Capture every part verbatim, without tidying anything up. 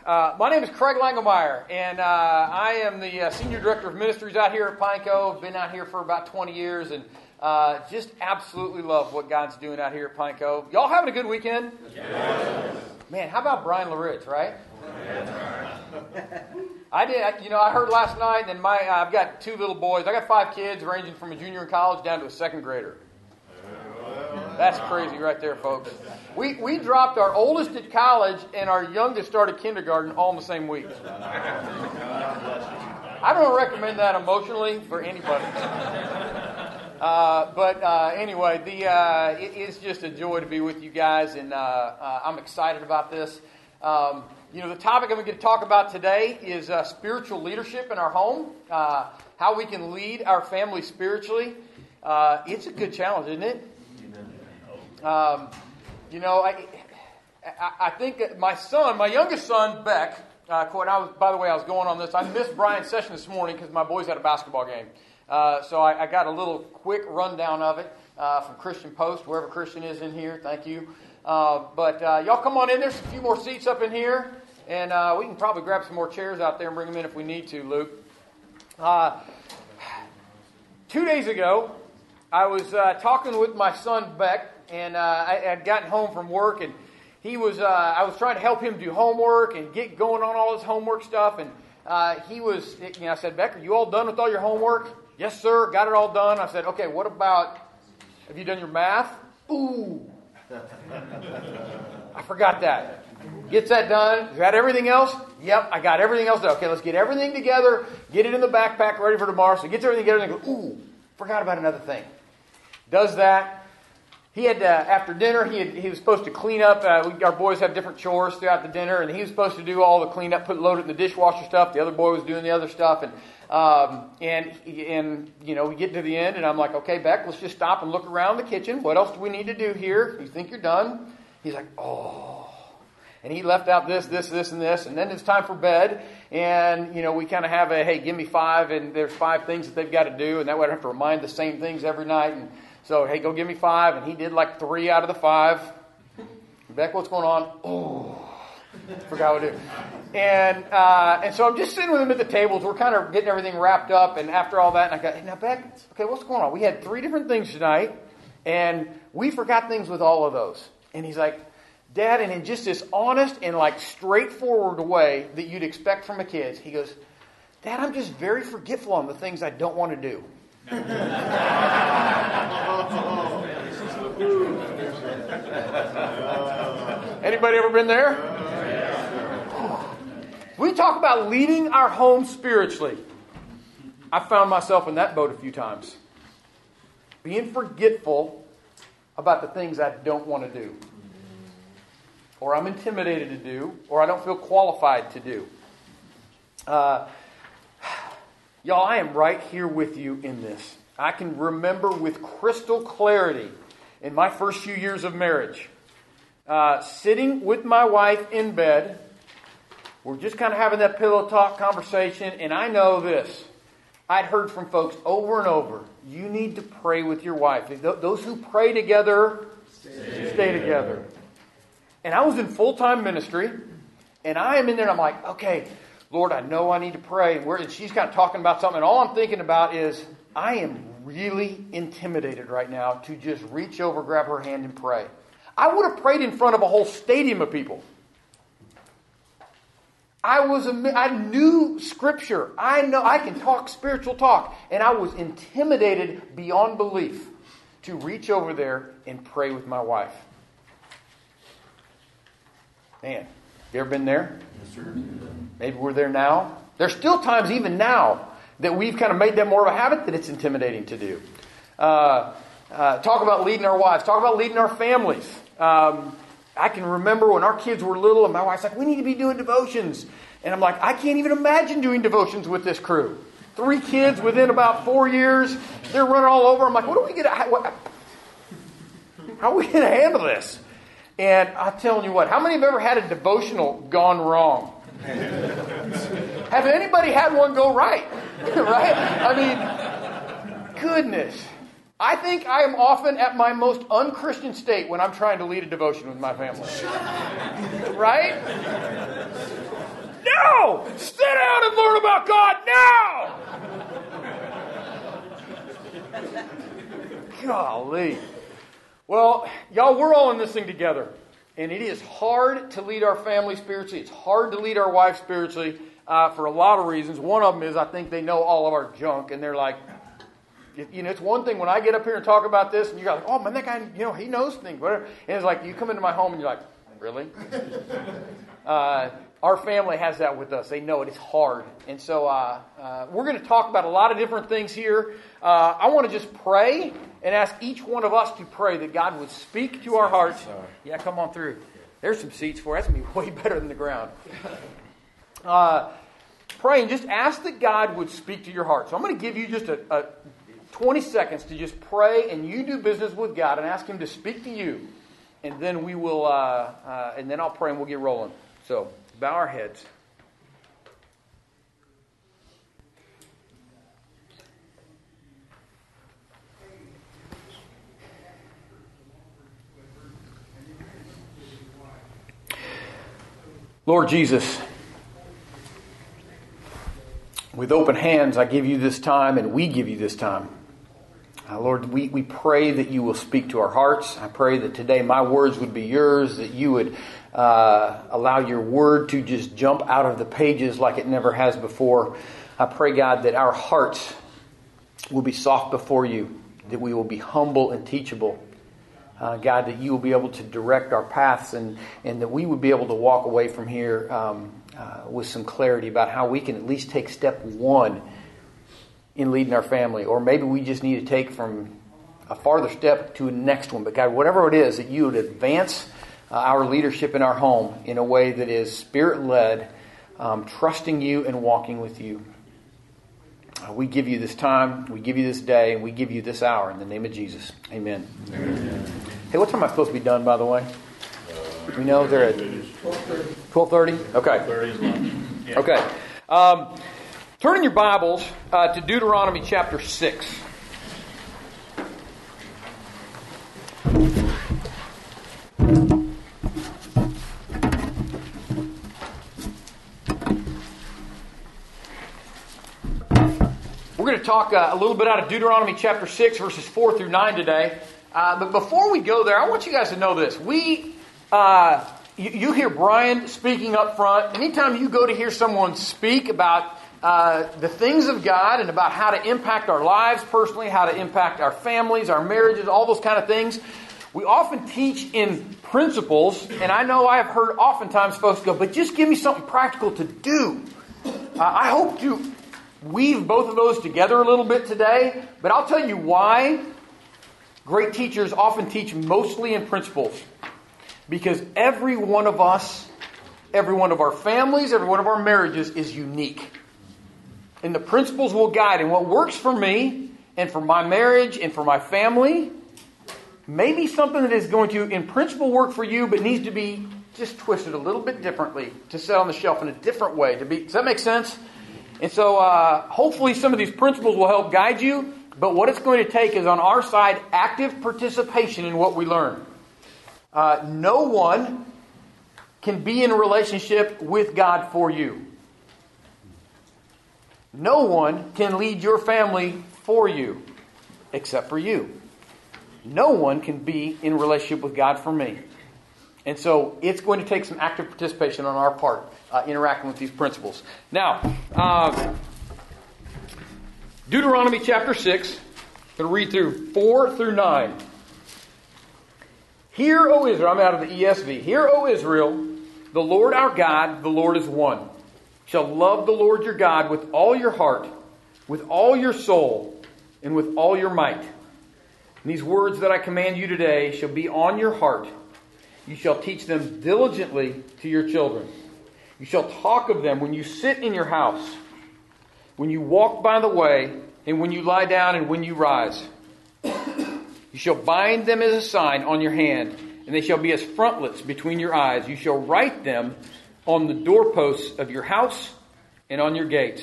Uh, my name is Craig Langemeyer, and uh, I am the uh, Senior Director of Ministries out here at Pine Cove. Been out here for about twenty years, and uh, just absolutely love what God's doing out here at Pine Cove. Y'all having a good weekend? Yes. Man, how about Brian LaRidge, right? Yes. I did. You know, I heard last night, and my uh, I've got two little boys. I got five kids, ranging from a junior in college down to a second grader. That's crazy right there, folks. We we dropped our oldest at college and our youngest started kindergarten all in the same week. I don't recommend that emotionally for anybody. Uh, but uh, anyway, the uh, it is just a joy to be with you guys, and uh, uh, I'm excited about this. Um, you know, the topic I'm going to talk about today is uh, spiritual leadership in our home, uh, how we can lead our family spiritually. Uh, it's a good challenge, isn't it? Um, you know, I, I, I think that my son, my youngest son, Beck, uh, and I was, by the way, I was going on this. I missed Brian's session this morning because my boys had a basketball game. Uh, so I, I got a little quick rundown of it uh, from Christian Post, wherever Christian is in here. Thank you. Uh, but uh, y'all come on in. There's a few more seats up in here. And uh, we can probably grab some more chairs out there and bring them in if we need to, Luke. Uh, two days ago, I was uh, talking with my son, Beck. And uh, I had gotten home from work, and he was. Uh, I was trying to help him do homework and get going on all his homework stuff. And uh, he was. You know, I said, "Beck, are you all done with all your homework?" "Yes, sir. Got it all done." I said, "Okay. What about? Have you done your math?" "Ooh, I forgot that." Gets that done. You got everything else? "Yep, I got everything else done." "Okay, let's get everything together. Get it in the backpack, ready for tomorrow." So he gets everything together and goes, "Ooh, forgot about another thing." Does that. He had, uh, after dinner, he had, he was supposed to clean up. Uh, we, our boys have different chores throughout the dinner, and he was supposed to do all the cleanup, put load it in the dishwasher stuff. The other boy was doing the other stuff, and um, and and you know, we get to the end, and I'm like, "Okay, Beck, let's just stop and look around the kitchen. What else do we need to do here? You think you're done?" He's like, "Oh," and he left out this, this, this, and this, and then it's time for bed, and you know, we kind of have a, hey, give me five, and there's five things that they've got to do, and that way I don't have to remind the same things every night, and so, hey, go give me five. And he did like three out of the five. "Beck, what's going on?" "Oh, forgot what to do." And uh, and so I'm just sitting with him at the tables. We're kind of getting everything wrapped up. And after all that, and I go, "Hey, now, Beck, okay, what's going on? We had three different things tonight, and we forgot things with all of those." And he's like, "Dad," and in just this honest and like straightforward way that you'd expect from a kid, he goes, "Dad, I'm just very forgetful on the things I don't want to do." Anybody ever been there? We talk about leading our home spiritually. I found myself in that boat a few times. Being forgetful about the things I don't want to do. Or I'm intimidated to do. Or I don't feel qualified to do. Uh, y'all, I am right here with you in this. I can remember with crystal clarity in my first few years of marriage, uh, sitting with my wife in bed. We're just kind of having that pillow talk conversation, and I know this. I'd heard from folks over and over, you need to pray with your wife. Those who pray together, stay, stay together. And I was in full-time ministry, and I am in there, and I'm like, okay, Lord, I know I need to pray. And she's kind of talking about something, and all I'm thinking about is, I am really intimidated right now to just reach over, grab her hand, and pray. I would have prayed in front of a whole stadium of people. I was, I knew Scripture. I know I can talk spiritual talk, and I was intimidated beyond belief to reach over there and pray with my wife. Man, you ever been there? Yes, sir. Maybe we're there now. There's still times, even now, that we've kind of made that more of a habit that it's intimidating to do. Uh, uh, talk about leading our wives. Talk about leading our families. Um, I can remember when our kids were little and my wife's like, we need to be doing devotions. And I'm like, I can't even imagine doing devotions with this crew. Three kids within about four years. They're running all over. I'm like, what do we get? How, how are we going to handle this? And I'm telling you what, how many have ever had a devotional gone wrong? Have anybody had one go right? Right? I mean, goodness. I think I am often at my most unchristian state when I'm trying to lead a devotion with my family. Right? No! Sit down and learn about God now! Golly. Well, y'all, we're all in this thing together. And it is hard to lead our family spiritually. It's hard to lead our wife spiritually uh, for a lot of reasons. One of them is I think they know all of our junk. And they're like, you know, it's one thing when I get up here and talk about this and you're like, oh, man, that guy, you know, he knows things. Whatever. And it's like you come into my home and you're like, really? uh, our family has that with us. They know it. It's hard. And so uh, uh, we're going to talk about a lot of different things here. Uh, I want to just pray and ask each one of us to pray that God would speak to our hearts. Yeah, come on through. There's some seats for you. That's going to be way better than the ground. Uh, pray and just ask that God would speak to your heart. So I'm going to give you just a, a twenty seconds to just pray and you do business with God and ask Him to speak to you. And then we will, uh, uh, and then I'll pray and we'll get rolling. So bow our heads. Lord Jesus, with open hands, I give you this time and we give you this time. Uh, Lord, we, we pray that you will speak to our hearts. I pray that today my words would be yours, that you would uh, allow your word to just jump out of the pages like it never has before. I pray, God, that our hearts will be soft before you, that we will be humble and teachable. Uh, God, that you will be able to direct our paths and, and that we would be able to walk away from here um, uh, with some clarity about how we can at least take step one in leading our family. Or maybe we just need to take from a farther step to the next one. But God, whatever it is, that you would advance uh, our leadership in our home in a way that is Spirit-led, um, trusting you and walking with you. Uh, we give you this time, we give you this day, and we give you this hour in the name of Jesus. Amen. Amen. Hey, what time am I supposed to be done, by the way? Uh, we know they're at twelve thirty? Okay. Okay. Um, turn in your Bibles uh, to Deuteronomy chapter six. We're going to talk uh, a little bit out of Deuteronomy chapter six, verses four through nine today. Uh, but before we go there, I want you guys to know this. We, uh, you, you hear Brian speaking up front. Anytime you go to hear someone speak about uh, the things of God and about how to impact our lives personally, how to impact our families, our marriages, all those kind of things, we often teach in principles. And I know I have heard oftentimes folks go, but just give me something practical to do. Uh, I hope to weave both of those together a little bit today, but I'll tell you why great teachers often teach mostly in principles. Because every one of us, every one of our families, every one of our marriages is unique. And the principles will guide. And what works for me and for my marriage and for my family may be something that is going to, in principle, work for you, but needs to be just twisted a little bit differently to sit on the shelf in a different way. To be, does that make sense? And so uh, hopefully some of these principles will help guide you. But what it's going to take is on our side active participation in what we learn. Uh, no one can be in a relationship with God for you. No one can lead your family for you except for you. No one can be in a relationship with God for me. And so it's going to take some active participation on our part, uh, interacting with these principles. Now, uh, Deuteronomy chapter six, I'm going to read through four through nine. Hear, O Israel, I'm out of the E S V. Hear, O Israel, the Lord our God, the Lord is one. You shall love the Lord your God with all your heart, with all your soul, and with all your might. And these words that I command you today shall be on your heart. You shall teach them diligently to your children. You shall talk of them when you sit in your house, when you walk by the way, and when you lie down and when you rise. You shall bind them as a sign on your hand, and they shall be as frontlets between your eyes. You shall write them on the doorposts of your house and on your gates.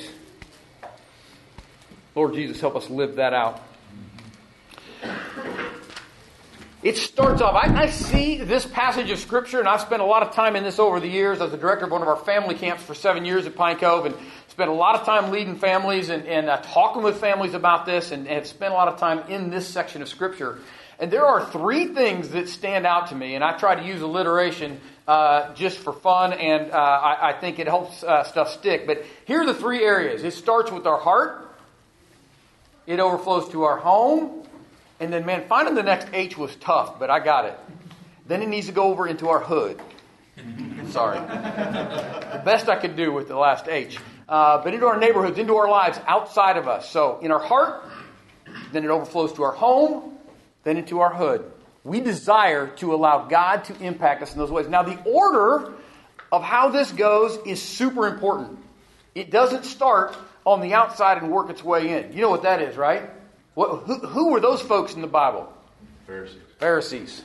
Lord Jesus, help us live that out. It starts off, I, I see this passage of Scripture, and I've spent a lot of time in this over the years as the director of one of our family camps for seven years at Pine Cove, and spent a lot of time leading families and, and uh, talking with families about this, and, and have spent a lot of time in this section of Scripture. And there are three things that stand out to me, and I try to use alliteration uh, just for fun, and uh, I, I think it helps uh, stuff stick. But here are the three areas. It starts with our heart. It overflows to our home. And then, man, finding the next H was tough, but I got it. Then it needs to go over into our hood. Sorry. The best I could do with the last H. Uh, but into our neighborhoods, into our lives, outside of us. So in our heart, then it overflows to our home, then into our hood. We desire to allow God to impact us in those ways. Now, the order of how this goes is super important. It doesn't start on the outside and work its way in. You know what that is, right? What, who, who were those folks in the Bible? Pharisees. Pharisees.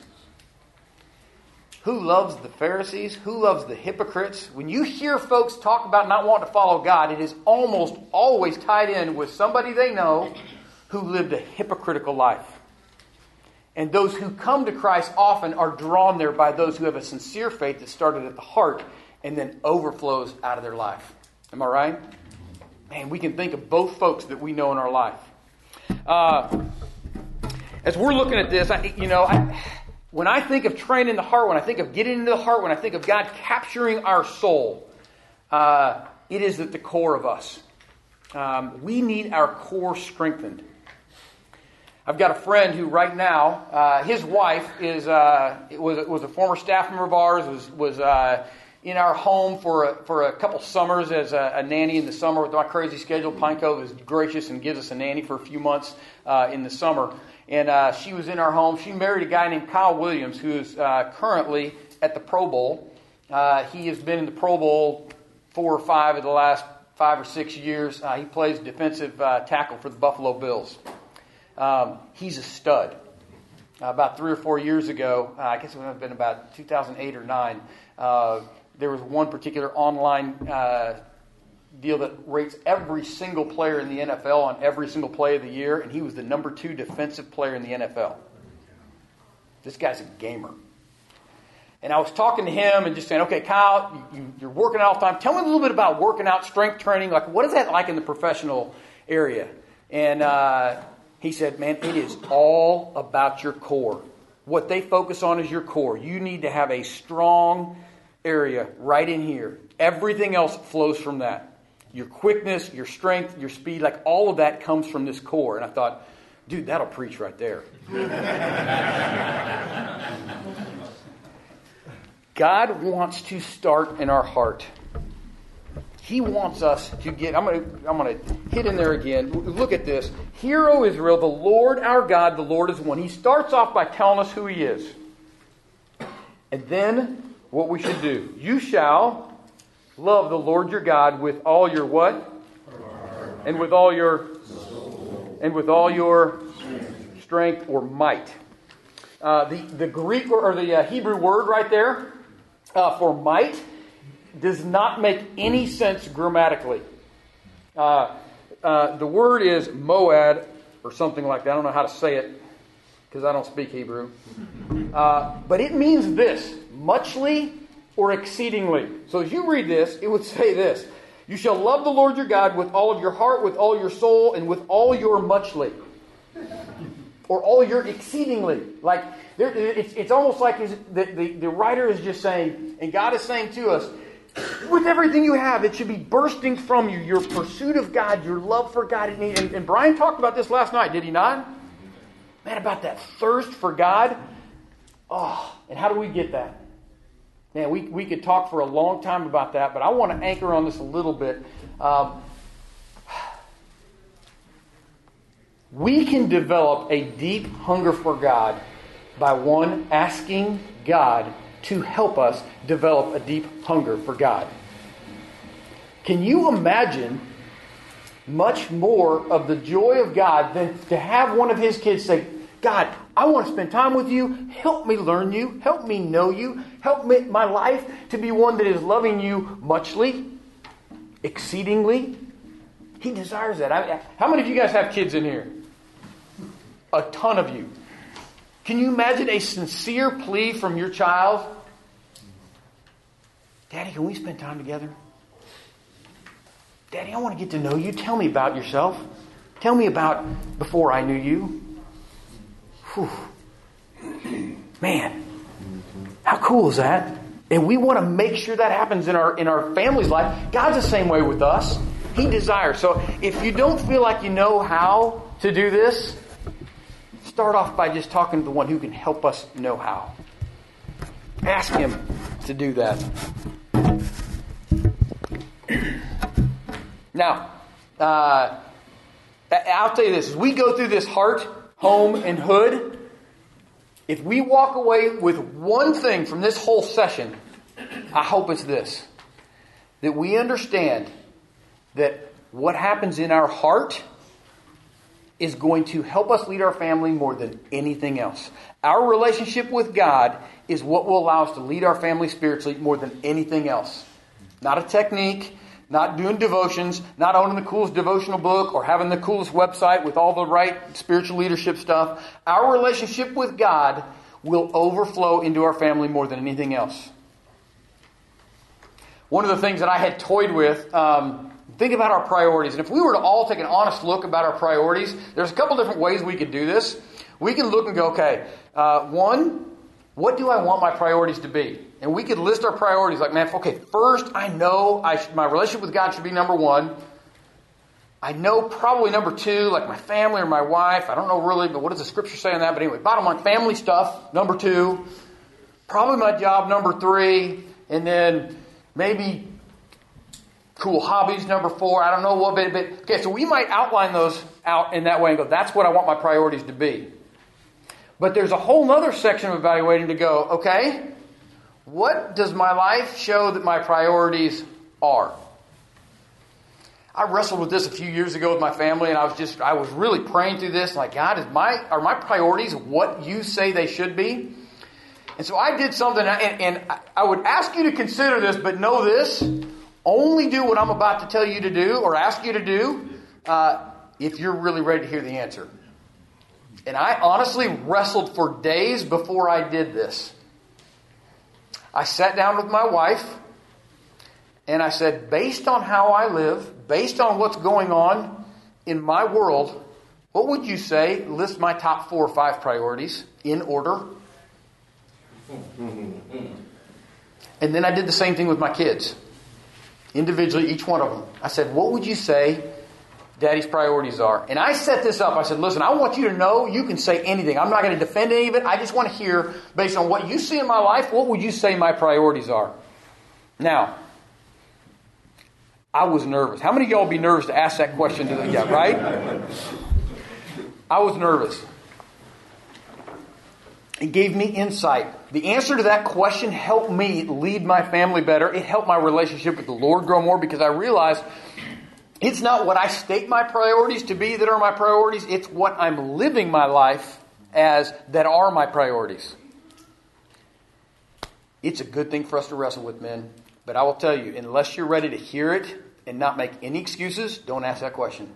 Who loves the Pharisees? Who loves the hypocrites? When you hear folks talk about not wanting to follow God, it is almost always tied in with somebody they know who lived a hypocritical life. And those who come to Christ often are drawn there by those who have a sincere faith that started at the heart and then overflows out of their life. Am I right? Man, we can think of both folks that we know in our life. Uh, as we're looking at this, I, you know, I, when I think of training the heart, when I think of getting into the heart, when I think of God capturing our soul, uh, it is at the core of us. Um, we need our core strengthened. I've got a friend who right now, uh, his wife is uh, was was a former staff member of ours, was was uh, in our home for a, for a couple summers as a, a nanny in the summer. With my crazy schedule, Pine Cove is gracious and gives us a nanny for a few months uh, in the summer. And uh, she was in our home. She married a guy named Kyle Williams, who is uh, currently at the Pro Bowl. Uh, he has been in the Pro Bowl four or five of the last five or six years. Uh, he plays defensive uh, tackle for the Buffalo Bills. Um, he's a stud. Uh, about three or four years ago, uh, I guess it would have been about two thousand eight or nine, uh, there was one particular online uh, deal that rates every single player in the N F L on every single play of the year, and he was the number two defensive player in the N F L. This guy's a gamer. And I was talking to him and just saying, okay, Kyle, you, you're working out all the time. Tell me a little bit about working out, strength training. Like, what is that like in the professional area? And uh, he said, man, it is all about your core. What they focus on is your core. You need to have a strong area right in here. Everything else flows from that. Your quickness, your strength, your speed, like all of that comes from this core. And I thought, dude, that'll preach right there. God wants to start in our heart. He wants us to get, I'm going to I'm going to hit in there again. Look at this. Hear, O Israel, the Lord our God, the Lord is one. He starts off by telling us who He is. And then what we should do. You shall love the Lord your God with all your what? And with all your and with all your strength or might. Uh, the, the Greek or, or the uh, Hebrew word right there uh, for might does not make any sense grammatically. Uh, uh, the word is moad or something like that. I don't know how to say it because I don't speak Hebrew. Uh, but it means this, muchly or exceedingly. So as you read this, it would say this. You shall love the Lord your God with all of your heart, with all your soul, and with all your muchly. Or all your exceedingly. Like, there, it's, it's almost like the, the, the writer is just saying, and God is saying to us, with everything you have, it should be bursting from you. Your pursuit of God, your love for God. And, and Brian talked about this last night, did he not? Man, about that thirst for God. Oh, and how do we get that? Man, we, we could talk for a long time about that, but I want to anchor on this a little bit. Um, we can develop a deep hunger for God by, one, asking God to help us develop a deep hunger for God. Can you imagine much more of the joy of God than to have one of His kids say, God, I want to spend time with you. Help me learn you. Help me know you. Help me, my life to be one that is loving you muchly, exceedingly. He desires that. I, how many of you guys have kids in here? A ton of you. Can you imagine a sincere plea from your child? Daddy, can we spend time together? Daddy, I want to get to know you. Tell me about yourself. Tell me about before I knew you. Whew. Man, how cool is that? And we want to make sure that happens in our in our family's life. God's the same way with us. He desires. So if you don't feel like you know how to do this, start off by just talking to the one who can help us know how. Ask him to do that. Now, uh, I'll tell you this. As we go through this heart, home, and hood, if we walk away with one thing from this whole session, I hope it's this. That we understand that what happens in our heart is going to help us lead our family more than anything else. Our relationship with God is what will allow us to lead our family spiritually more than anything else. Not a technique, not doing devotions, not owning the coolest devotional book or having the coolest website with all the right spiritual leadership stuff. Our relationship with God will overflow into our family more than anything else. One of the things that I had toyed with, um, think about our priorities. And if we were to all take an honest look about our priorities, there's a couple different ways we could do this. We can look and go, okay, uh, one, what do I want my priorities to be? And we could list our priorities like, man, okay, first I know I should, my relationship with God should be number one. I know probably number two, like my family or my wife. I don't know really, but what does the scripture say on that? But anyway, bottom line, family stuff, number two. Probably my job, number three. And then maybe cool hobbies, number four. I don't know what, but, but okay, so we might outline those out in that way and go, that's what I want my priorities to be. But there's a whole other section of evaluating to go, okay, what does my life show that my priorities are? I wrestled with this a few years ago with my family, and I was just, I was really praying through this, like, God, is my, are my priorities what you say they should be? And so I did something, and, and I would ask you to consider this, but know this, only do what I'm about to tell you to do, or ask you to do, uh, if you're really ready to hear the answer. And I honestly wrestled for days before I did this. I sat down with my wife and I said, based on how I live, based on what's going on in my world, what would you say? List my top four or five priorities in order. And then I did the same thing with my kids. Individually, each one of them. I said, what would you say Daddy's priorities are? And I set this up. I said, listen, I want you to know you can say anything. I'm not going to defend any of it. I just want to hear, based on what you see in my life, what would you say my priorities are? Now, I was nervous. How many of y'all would be nervous to ask that question to them? Yeah, right? I was nervous. It gave me insight. The answer to that question helped me lead my family better. It helped my relationship with the Lord grow more because I realized it's not what I state my priorities to be that are my priorities. It's what I'm living my life as that are my priorities. It's a good thing for us to wrestle with, men. But I will tell you, unless you're ready to hear it and not make any excuses, don't ask that question.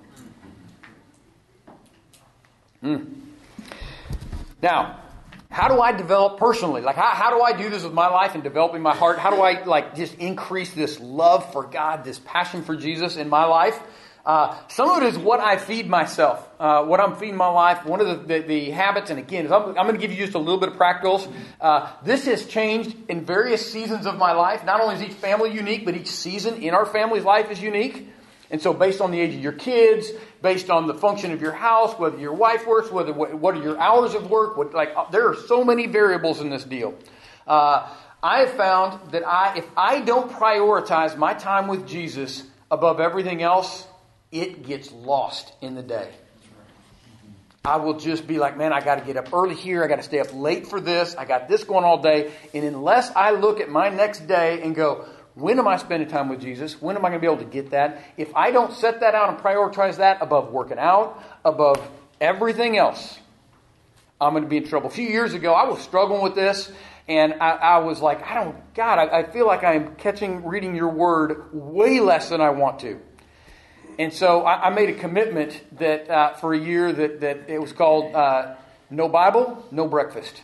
Mm. Now, how do I develop personally? Like, how, how do I do this with my life and developing my heart? How do I, like, just increase this love for God, this passion for Jesus in my life? Uh, some of it is what I feed myself, uh, what I'm feeding my life. One of the, the, the habits, and again, I'm, I'm going to give you just a little bit of practicals. Uh, this has changed in various seasons of my life. Not only is each family unique, but each season in our family's life is unique. And so based on the age of your kids, based on the function of your house, whether your wife works, whether what are your hours of work, what, like there are so many variables in this deal. Uh, I have found that I, if I don't prioritize my time with Jesus above everything else, it gets lost in the day. I will just be like, man, I got to get up early here. I got to stay up late for this. I got this going all day. And unless I look at my next day and go, when am I spending time with Jesus? When am I going to be able to get that? If I don't set that out and prioritize that above working out, above everything else, I'm going to be in trouble. A few years ago, I was struggling with this, and I, I was like, I don't, God, I, I feel like I'm catching, reading your word way less than I want to. And so I, I made a commitment that uh, for a year that, that it was called uh, no Bible, no breakfast.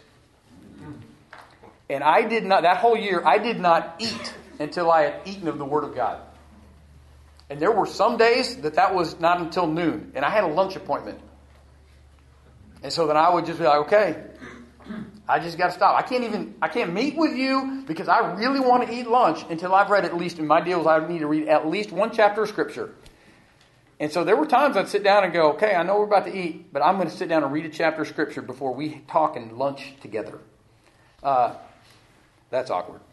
And I did not, that whole year, I did not eat until I had eaten of the Word of God. And there were some days that that was not until noon. And I had a lunch appointment. And so then I would just be like, okay, I just got to stop. I can't even, I can't meet with you because I really want to eat lunch until I've read at least, in my deals, I need to read at least one chapter of Scripture. And so there were times I'd sit down and go, okay, I know we're about to eat, but I'm going to sit down and read a chapter of Scripture before we talk and lunch together. Uh, that's awkward.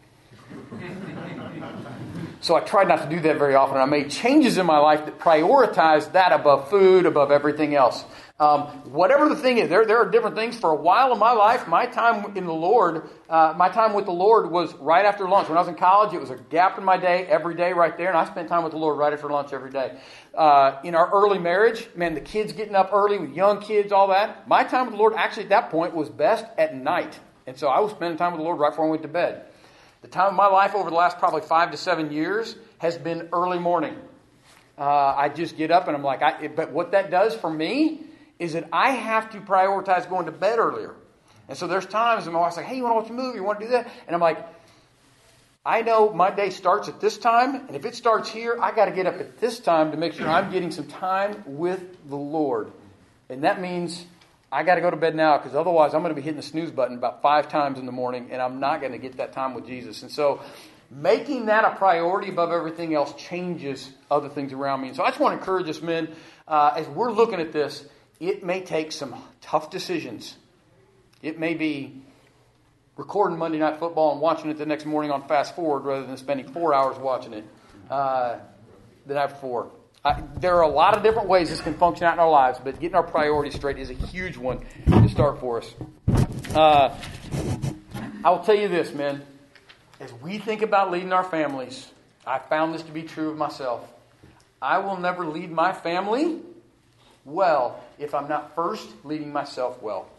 So I tried not to do that very often. I made changes in my life that prioritized that above food, above everything else. Um, whatever the thing is, there, there are different things. For a while in my life, my time in the Lord, uh, my time with the Lord was right after lunch. When I was in college, it was a gap in my day, every day right there. And I spent time with the Lord right after lunch every day. Uh, in our early marriage, man, the kids getting up early with young kids, all that. My time with the Lord actually at that point was best at night. And so I was spending time with the Lord right before I went to bed. The time of my life over the last probably five to seven years has been early morning. Uh, I just get up and I'm like, I, but what that does for me is that I have to prioritize going to bed earlier. And so there's times when my wife's like, hey, you want to watch a movie? You want to do that? And I'm like, I know my day starts at this time. And if it starts here, I got to get up at this time to make sure I'm getting some time with the Lord. And that means I got to go to bed now because otherwise I'm going to be hitting the snooze button about five times in the morning and I'm not going to get that time with Jesus. And so making that a priority above everything else changes other things around me. And so I just want to encourage us, men, uh, as we're looking at this, it may take some tough decisions. It may be recording Monday Night Football and watching it the next morning on fast forward rather than spending four hours watching it uh, the night before. I, there are a lot of different ways this can function out in our lives, but getting our priorities straight is a huge one to start for us. Uh, I will tell you this, men. As we think about leading our families, I found this to be true of myself. I will never lead my family well if I'm not first leading myself well.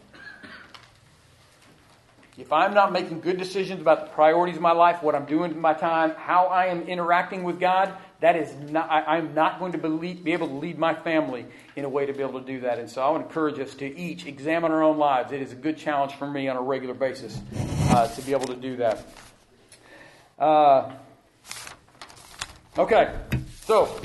If I'm not making good decisions about the priorities of my life, what I'm doing with my time, how I am interacting with God, that is not, I, I'm not going to believe, be able to lead my family in a way to be able to do that. And so I would encourage us to each examine our own lives. It is a good challenge for me on a regular basis uh, to be able to do that. Uh, okay, so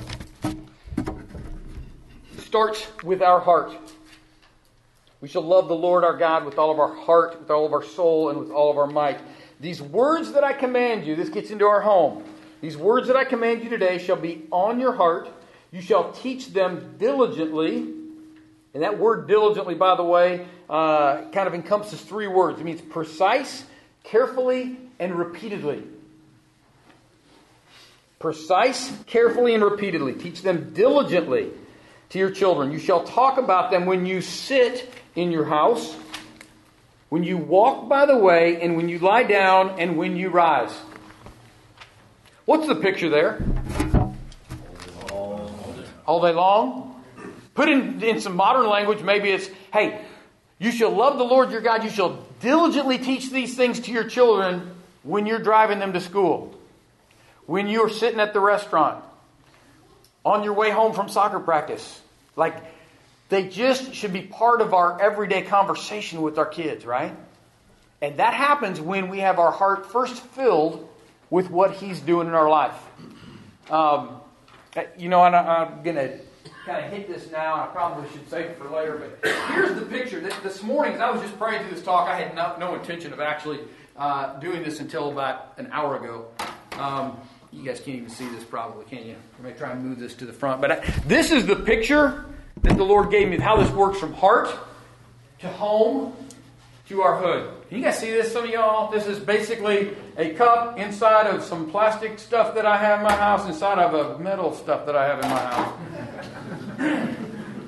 it starts with our heart. We shall love the Lord our God with all of our heart, with all of our soul, and with all of our might. These words that I command you, this gets into our home. These words that I command you today shall be on your heart. You shall teach them diligently. And that word diligently, by the way, uh, kind of encompasses three words. It means precise, carefully, and repeatedly. Precise, carefully, and repeatedly. Teach them diligently to your children. You shall talk about them when you sit in your house, when you walk by the way, and when you lie down, and when you rise. What's the picture there? All day long? Put in, in some modern language, maybe it's, hey, you shall love the Lord your God. You shall diligently teach these things to your children when you're driving them to school, when you're sitting at the restaurant, on your way home from soccer practice. Like, they just should be part of our everyday conversation with our kids, right? And that happens when we have our heart first filled with what He's doing in our life. Um, you know, and I, I'm going to kind of hit this now. I probably should save it for later. But here's the picture. This, this morning, as I was just praying through this talk, I had no, no intention of actually uh, doing this until about an hour ago. Um, you guys can't even see this probably, can you? I may try and move this to the front. But I, this is the picture that the Lord gave me, how this works from heart to home to our hood. Can you guys see this, some of y'all? This is basically a cup inside of some plastic stuff that I have in my house, inside of a metal stuff that I have in my house.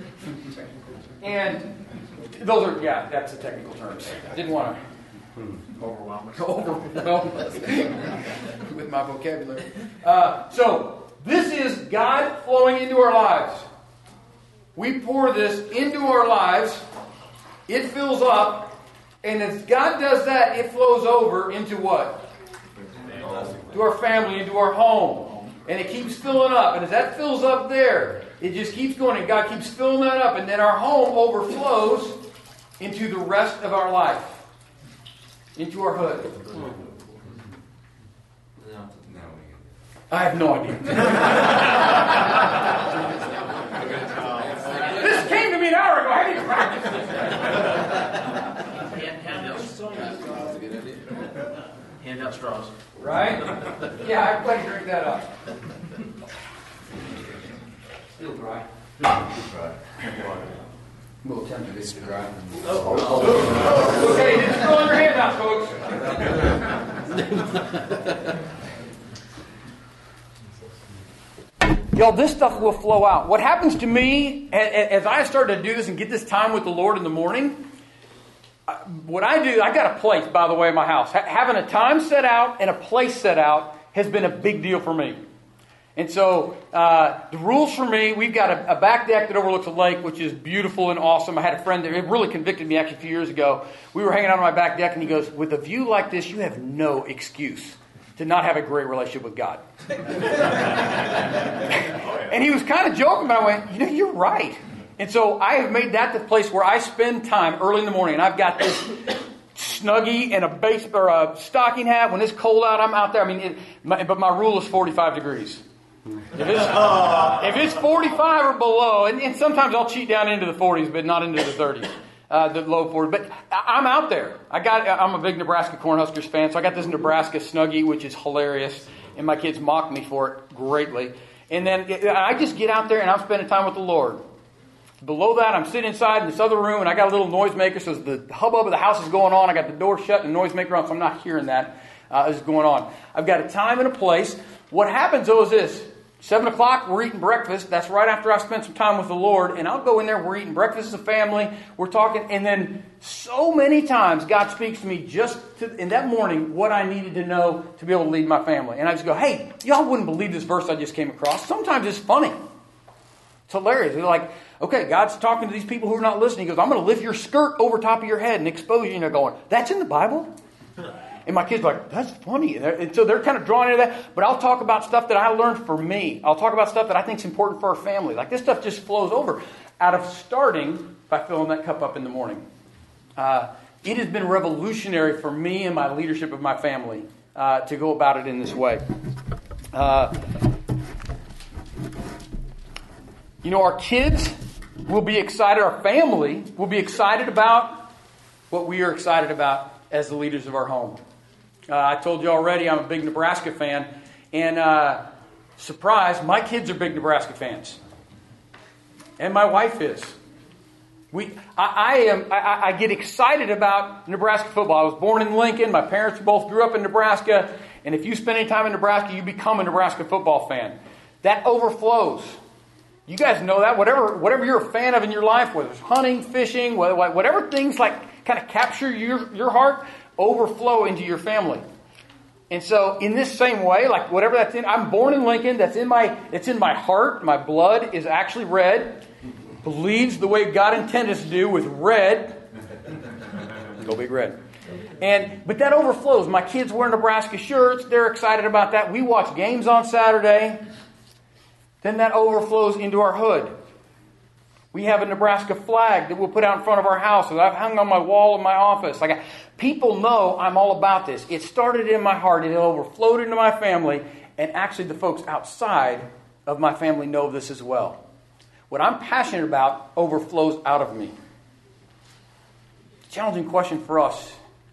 And those are, yeah, that's the technical terms. I didn't want to overwhelm us. Overwhelm us with my vocabulary. Uh, so, this is God flowing into our lives. We pour this into our lives. It fills up. And as God does that, it flows over into what? To our family, into our home. And it keeps filling up. And as that fills up there, it just keeps going. And God keeps filling that up. And then our home overflows into the rest of our life, into our hood? I have no idea. This came to me an hour ago. I didn't practice this. Hand out straws. Right? Yeah, I can drink that up. Still dry. Dry. A little tempted to get dry. Oh. Oh. Okay, just throw your hands out, folks. Y'all, this stuff will flow out. What happens to me as I start to do this and get this time with the Lord in the morning, what I do, I got a place, by the way, in my house. Having a time set out and a place set out has been a big deal for me. And so uh, the rules for me, we've got a, a back deck that overlooks a lake, which is beautiful and awesome. I had a friend that it really convicted me actually a few years ago. We were hanging out on my back deck, and he goes, with a view like this, you have no excuse to not have a great relationship with God. And he was kind of joking, but I went, you know, you're right. And so I have made that the place where I spend time early in the morning. And I've got this Snuggie and a base or a stocking hat. When it's cold out, I'm out there. I mean, it, my, but my rule is forty-five degrees. If it's, if it's forty-five or below, and, and sometimes I'll cheat down into the forties, but not into the thirties. Uh, the low forties. But I'm out there. I got. I'm a big Nebraska Cornhuskers fan, so I got this Nebraska Snuggie, which is hilarious, and my kids mock me for it greatly. And then I just get out there and I'm spending time with the Lord. Below that, I'm sitting inside in this other room, and I got a little noisemaker, so the hubbub of the house is going on. I got the door shut and the noisemaker on, so I'm not hearing that uh, is going on. I've got a time and a place. What happens, though, is this. Seven o'clock, we're eating breakfast. That's right after I spent some time with the Lord. And I'll go in there, we're eating breakfast as a family. We're talking. And then so many times God speaks to me just to, in that morning what I needed to know to be able to lead my family. And I just go, hey, y'all wouldn't believe this verse I just came across. Sometimes it's funny. It's hilarious. They're like, okay, God's talking to these people who are not listening. He goes, I'm going to lift your skirt over top of your head and expose you. And they're going, that's in the Bible? And my kids are like, that's funny. And, and so they're kind of drawn into that. But I'll talk about stuff that I learned for me. I'll talk about stuff that I think is important for our family. Like this stuff just flows over out of starting by filling that cup up in the morning. Uh, it has been revolutionary for me and my leadership of my family uh, to go about it in this way. Uh, you know, our kids will be excited. Our family will be excited about what we are excited about as the leaders of our home. Uh, I told you already I'm a big Nebraska fan. And uh, surprise, my kids are big Nebraska fans. And my wife is. We, I, I am. I, I get excited about Nebraska football. I was born in Lincoln. My parents both grew up in Nebraska. And if you spend any time in Nebraska, you become a Nebraska football fan. That overflows. You guys know that. Whatever, whatever you're a fan of in your life, whether it's hunting, fishing, whatever things like kind of capture your, your heart, overflow into your family. And so in this same way, like whatever that's in, I'm born in Lincoln, that's in my, it's in my heart. My blood is actually red. Believes the way God intended us to do with red. Go big red. And, but that overflows. My kids wear Nebraska shirts. They're excited about that. We watch games on Saturday. Then that overflows into our hood. We have a Nebraska flag that we'll put out in front of our house that I've hung on my wall in my office. Like, people know I'm all about this. It started in my heart. It overflowed into my family. And actually the folks outside of my family know this as well. What I'm passionate about overflows out of me. Challenging question for us.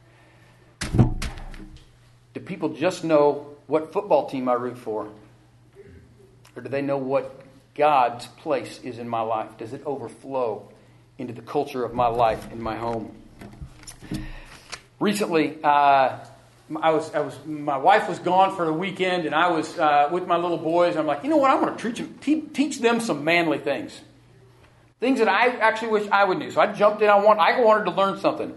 Do people just know what football team I root for? Or do they know what God's place is in my life? Does it overflow into the culture of my life in my home? Recently, uh, I was, I was, my wife was gone for the weekend, and I was uh, with my little boys. And I'm like, you know what? I'm going to teach them, te- teach them some manly things, things that I actually wish I would do. So I jumped in. I want, I wanted to learn something.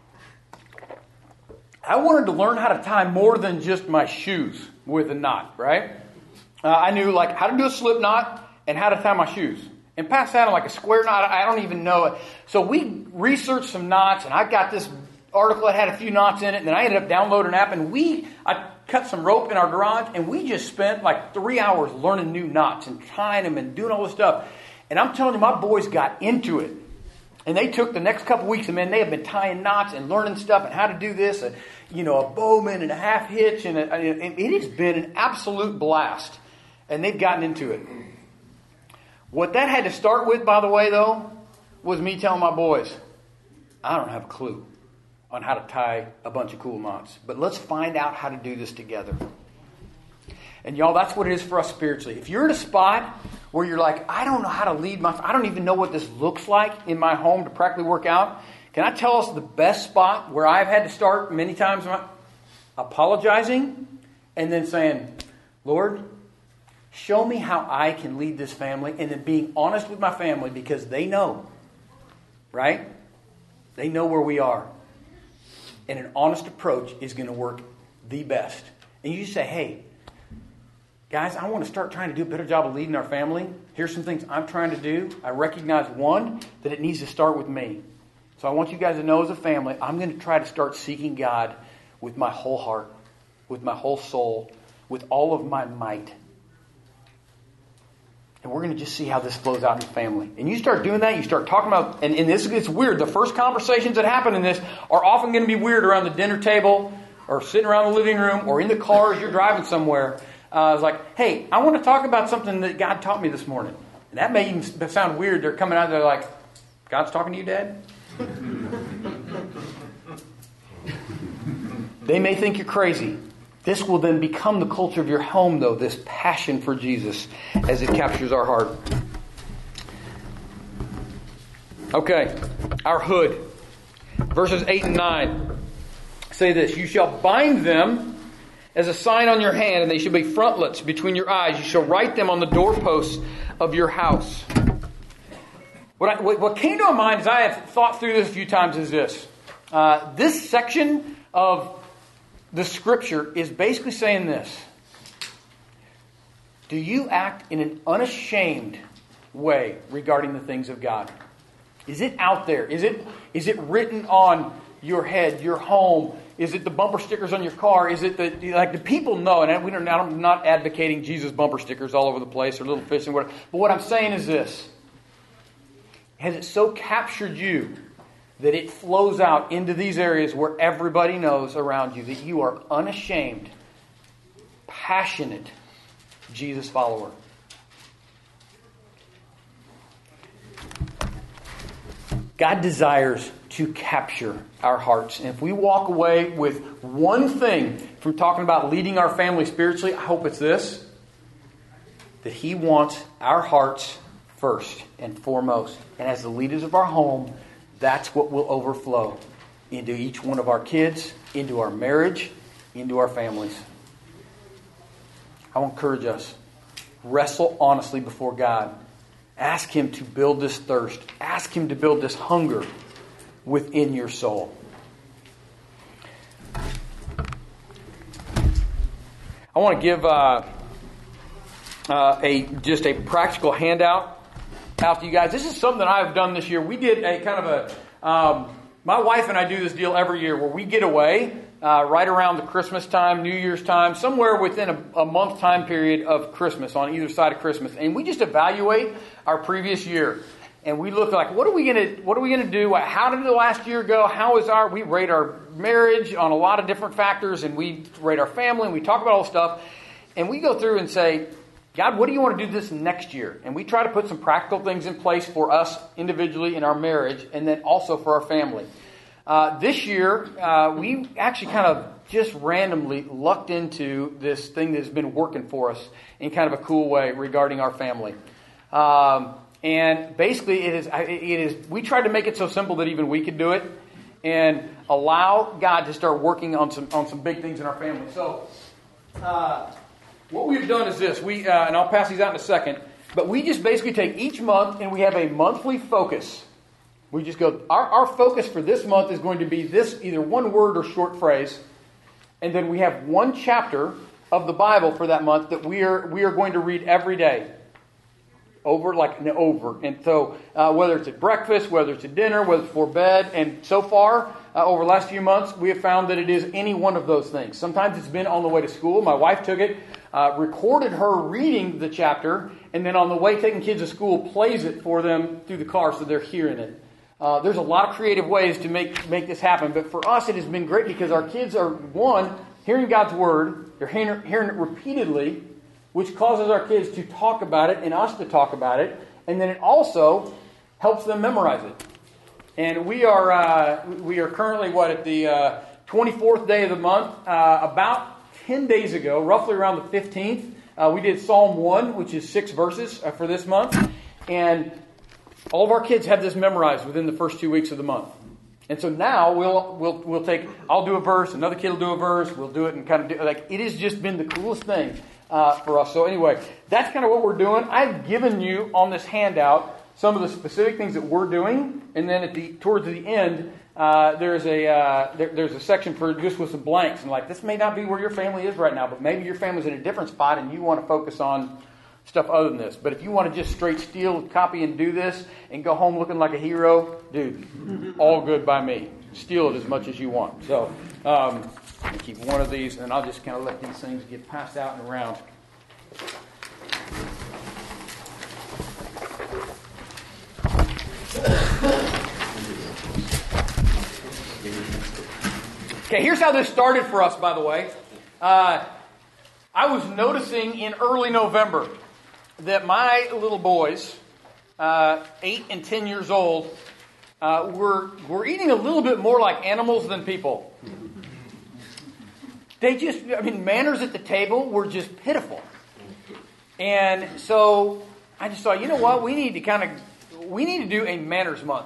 I wanted to learn how to tie more than just my shoes with a knot. Right? Uh, I knew like how to do a slip knot and how to tie my shoes. And past that, I'm like a square knot. I don't even know it. So we researched some knots, and I got this article that had a few knots in it, and then I ended up downloading an app, and we, I cut some rope in our garage, and we just spent like three hours learning new knots and tying them and doing all this stuff. And I'm telling you, my boys got into it. And they took the next couple weeks, and man, they have been tying knots and learning stuff and how to do this, and, you know, a bowman and a half hitch, and, a, and it has been an absolute blast. And they've gotten into it. What that had to start with, by the way, though, was me telling my boys, I don't have a clue on how to tie a bunch of cool knots, but let's find out how to do this together. And y'all, that's what it is for us spiritually. If you're in a spot where you're like, I don't know how to lead my, I don't even know what this looks like in my home to practically work out. Can I tell us the best spot where I've had to start many times? Apologizing and then saying, Lord, show me how I can lead this family, and then being honest with my family, because they know, right? They know where we are. And an honest approach is going to work the best. And you just say, hey, guys, I want to start trying to do a better job of leading our family. Here's some things I'm trying to do. I recognize, one, that it needs to start with me. So I want you guys to know as a family, I'm going to try to start seeking God with my whole heart, with my whole soul, with all of my might. And we're going to just see how this flows out in the family. And you start doing that, you start talking about, and, and this it's weird. The first conversations that happen in this are often going to be weird around the dinner table, or sitting around the living room, or in the car as you're driving somewhere. Uh, it's like, hey, I want to talk about something that God taught me this morning. And that may even sound weird. They're coming out there like, God's talking to you, Dad? They may think you're crazy. This will then become the culture of your home, though, this passion for Jesus as it captures our heart. Okay, our hood. Verses eight and nine say this, you shall bind them as a sign on your hand, and they shall be frontlets between your eyes. You shall write them on the doorposts of your house. What, I, what came to my mind as I have thought through this a few times is this. Uh, this section of the Scripture is basically saying this. Do you act in an unashamed way regarding the things of God? Is it out there? Is it is it written on your head, your home? Is it the bumper stickers on your car? Is it the like the people know? And we don't, I'm not advocating Jesus bumper stickers all over the place or little fish and whatever. But what I'm saying is this: has it so captured you that it flows out into these areas where everybody knows around you that you are unashamed, passionate Jesus follower? God desires to capture our hearts. And if we walk away with one thing from talking about leading our family spiritually, I hope it's this: that He wants our hearts first and foremost. And as the leaders of our home, that's what will overflow into each one of our kids, into our marriage, into our families. I want to encourage us. Wrestle honestly before God. Ask Him to build this thirst. Ask Him to build this hunger within your soul. I want to give uh, uh, a just a practical handout out to you guys. This is something that I've done this year. We did a kind of a, um, my wife and I do this deal every year where we get away uh, right around the Christmas time, New Year's time, somewhere within a, a month time period of Christmas, on either side of Christmas. And we just evaluate our previous year. And we look like, what are we going to, what are we going to do? How did the last year go? How is our, we rate our marriage on a lot of different factors, and we rate our family, and we talk about all this stuff. And we go through and say, God, what do you want to do this next year? And we try to put some practical things in place for us individually in our marriage, and then also for our family. Uh, this year, uh, we actually kind of just randomly lucked into this thing that's been working for us in kind of a cool way regarding our family. Um, and basically, it is, it is. We tried to make it so simple that even we could do it, and allow God to start working on some on some big things in our family. So, uh, what we've done is this. We uh, and I'll pass these out in a second. But we just basically take each month and we have a monthly focus. We just go, our, our focus for this month is going to be this, either one word or short phrase. And then we have one chapter of the Bible for that month that we are we are going to read every day. Over, like an over. And so uh, whether it's at breakfast, whether it's at dinner, whether it's before bed. And so far, uh, over the last few months, we have found that it is any one of those things. Sometimes it's been on the way to school. My wife took it, uh, recorded her reading the chapter, and then on the way taking kids to school, plays it for them through the car so they're hearing it. Uh, there's a lot of creative ways to make, make this happen. But for us, it has been great because our kids are, one, hearing God's Word. They're hearing, hearing it repeatedly, which causes our kids to talk about it and us to talk about it. And then it also helps them memorize it. And we are uh, we are currently, what, at the uh, twenty-fourth day of the month. Uh, about ten days ago, roughly around the fifteenth, uh, we did Psalm one, which is six verses uh, for this month. And all of our kids have this memorized within the first two weeks of the month. And so now we'll we'll we'll take, I'll do a verse, another kid will do a verse, we'll do it and kind of do, like, it has just been the coolest thing uh, for us. So anyway, that's kind of what we're doing. I've given you on this handout some of the specific things that we're doing, and then at the towards the end, uh, there's a uh, there, there's a section for just with some blanks. And like, this may not be where your family is right now, but maybe your family's in a different spot and you want to focus on stuff other than this. But if you want to just straight steal, copy, and do this and go home looking like a hero, dude, all good by me. Steal it as much as you want. So um, I'm going to keep one of these, and I'll just kind of let these things get passed out and around. Okay, here's how this started for us, by the way. Uh, I was noticing in early November that my little boys, uh, eight and ten years old, uh, were were eating a little bit more like animals than people. They just, I mean, manners at the table were just pitiful. And so I just thought, you know what, we need to kind of, we need to do a manners month.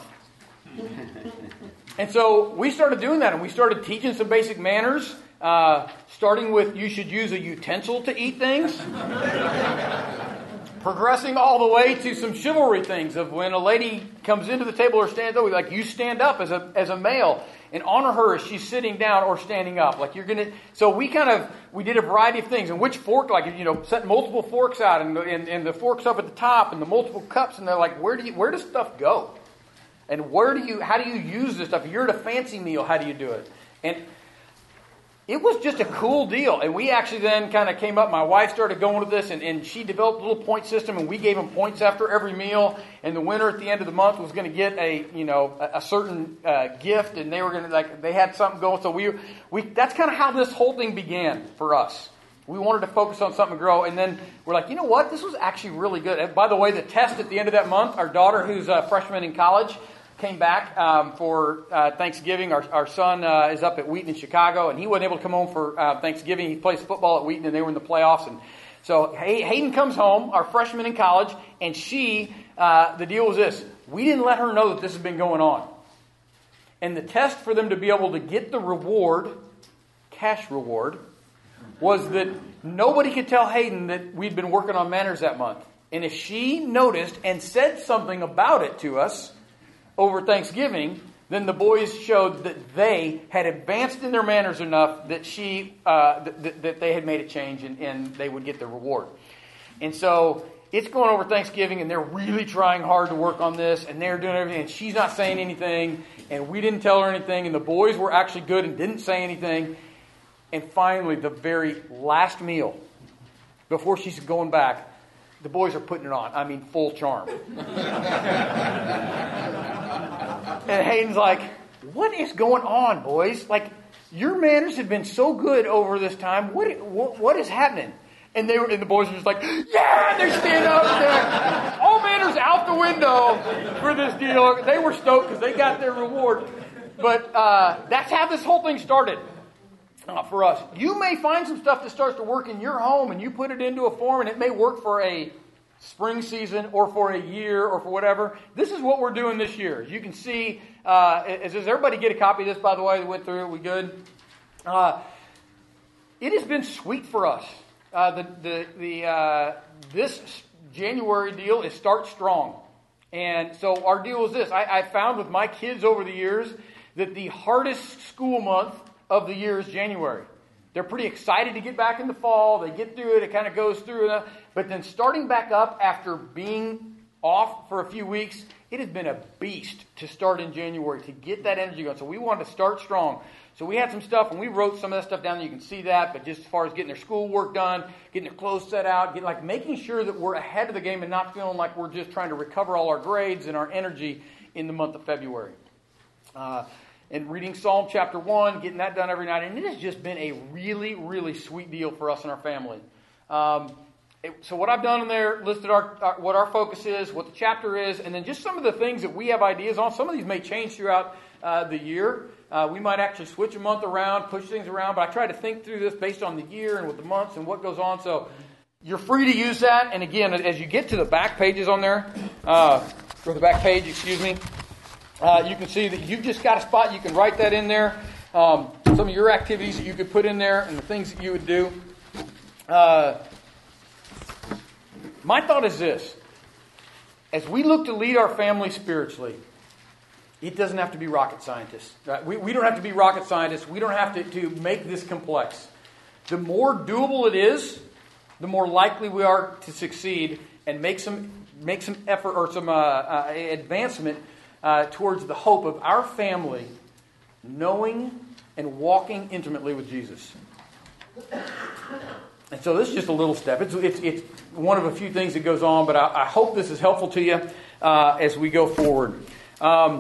And so we started doing that, and we started teaching some basic manners, uh, starting with you should use a utensil to eat things. Progressing all the way to some chivalry things of when a lady comes into the table or stands up, we're like, you stand up as a as a male and honor her as she's sitting down or standing up. Like you're gonna. So we kind of we did a variety of things. And which fork, like you know, set multiple forks out and and, and the forks up at the top and the multiple cups, and they're like, where do you where does stuff go? And where do you how do you use this stuff? If you're at a fancy meal, how do you do it? And it was just a cool deal. And we actually then kind of came up. My wife started going with this, and, and she developed a little point system, and we gave them points after every meal. And the winner at the end of the month was going to get a, you know, a, a certain uh, gift, and they were going to, like, they had something going. So we, we that's kind of how this whole thing began for us. We wanted to focus on something to grow, and then we're like, you know what? This was actually really good. And by the way, the test at the end of that month, our daughter, who's a freshman in college, came back um, for uh, Thanksgiving. Our, our son uh, is up at Wheaton in Chicago, and he wasn't able to come home for uh, Thanksgiving. He plays football at Wheaton, and they were in the playoffs. And so Hay- Hayden comes home, our freshman in college, and she, uh, the deal was this. We didn't let her know that this had been going on. And the test for them to be able to get the reward, cash reward, was that nobody could tell Hayden that we'd been working on manners that month. And if she noticed and said something about it to us over Thanksgiving, then the boys showed that they had advanced in their manners enough that she uh, th- that they had made a change and, and they would get the reward. And so it's going over Thanksgiving, and they're really trying hard to work on this, and they're doing everything, and she's not saying anything, and we didn't tell her anything, and the boys were actually good and didn't say anything. And finally, the very last meal, before she's going back, the boys are putting it on. I mean, full charm. And Hayden's like, what is going on, boys? Like, your manners have been so good over this time. What what, what is happening? And they were, and the boys were just like, yeah, and they stand up. They're, all manners out the window for this deal. They were stoked because they got their reward. But uh, that's how this whole thing started. Uh, for us, you may find some stuff that starts to work in your home, and you put it into a form, and it may work for a spring season or for a year or for whatever. This is what we're doing this year. As you can see, uh, as, does everybody get a copy of this, by the way, that went through it? We good? Uh, it has been sweet for us. Uh, the the the uh, this January deal is start strong, and so our deal is this. I, I found with my kids over the years that the hardest school month of the year is January. They're pretty excited to get back in the fall. They get through it. It kind of goes through. it. But then starting back up after being off for a few weeks, it has been a beast to start in January to get that energy going. So we wanted to start strong. So we had some stuff, and we wrote some of that stuff down. You can see that, but just as far as getting their schoolwork done, getting their clothes set out, get, like making sure that we're ahead of the game and not feeling like we're just trying to recover all our grades and our energy in the month of February. Uh, and reading Psalm chapter one, getting that done every night. And it has just been a really, really sweet deal for us and our family. Um, it, so what I've done in there, listed our, our what our focus is, what the chapter is, and then just some of the things that we have ideas on. Some of these may change throughout uh, the year. Uh, we might actually switch a month around, push things around, but I try to think through this based on the year and with the months and what goes on. So you're free to use that. And again, as you get to the back pages on there, uh, or the back page, excuse me, uh, you can see that you've just got a spot. You can write that in there. Um, some of your activities that you could put in there and the things that you would do. Uh, my thought is this. As we look to lead our family spiritually, it doesn't have to be rocket scientists. Right? We, we don't have to be rocket scientists. We don't have to, to make this complex. The more doable it is, the more likely we are to succeed and make some make some effort or some uh, uh, advancement uh, towards the hope of our family knowing and walking intimately with Jesus. And so this is just a little step. It's it's, it's one of a few things that goes on, but I, I hope this is helpful to you uh, as we go forward. Um,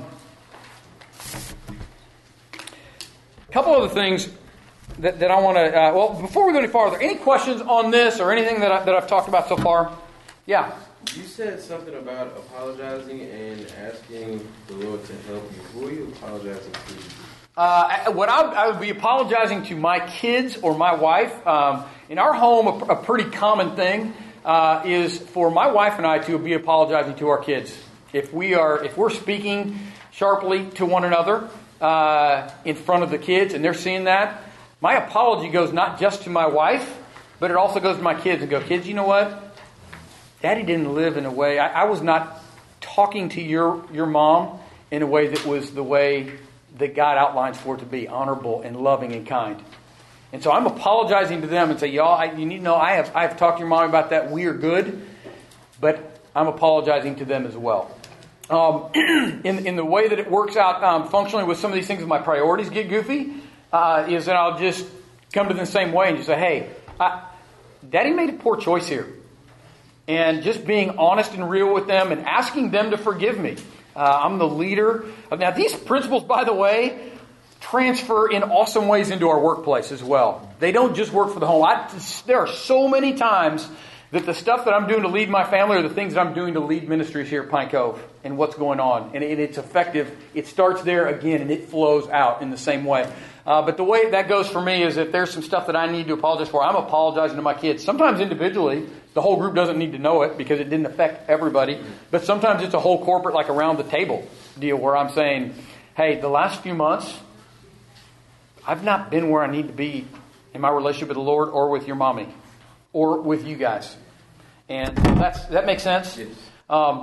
A couple other things that, that I want to... Uh, well, before we go any farther, any questions on this or anything that, I, that I've talked about so far? Yeah? You said something about apologizing and asking the Lord to help you. Who are you apologizing to? Uh, what I, I would be apologizing to my kids or my wife. Um, in our home, a, a pretty common thing uh, is for my wife and I to be apologizing to our kids. If we are, if we're speaking sharply to one another uh, in front of the kids and they're seeing that, my apology goes not just to my wife, but it also goes to my kids and go, kids, you know what? Daddy didn't live in a way, I, I was not talking to your, your mom in a way that was the way that God outlines for it to be, honorable and loving and kind. And so I'm apologizing to them and say, y'all, I, you need to know I have, I have talked to your mom about that. We are good, but I'm apologizing to them as well. Um, in, in the way that it works out um, functionally with some of these things, if my priorities get goofy, uh, is that I'll just come to them the same way and just say, hey, I, Daddy made a poor choice here. And just being honest and real with them and asking them to forgive me. Uh, I'm the leader. Now, these principles, by the way, transfer in awesome ways into our workplace as well. They don't just work for the home. I, there are so many times that the stuff that I'm doing to lead my family are the things that I'm doing to lead ministries here at Pine Cove and what's going on. And it, it's effective. It starts there again and it flows out in the same way. Uh, but the way that goes for me is if there's some stuff that I need to apologize for, I'm apologizing to my kids. Sometimes individually, the whole group doesn't need to know it because it didn't affect everybody. But sometimes it's a whole corporate, like around the table deal where I'm saying, hey, the last few months, I've not been where I need to be in my relationship with the Lord or with your mommy. Or with you guys. And that's that makes sense? Yes. Um,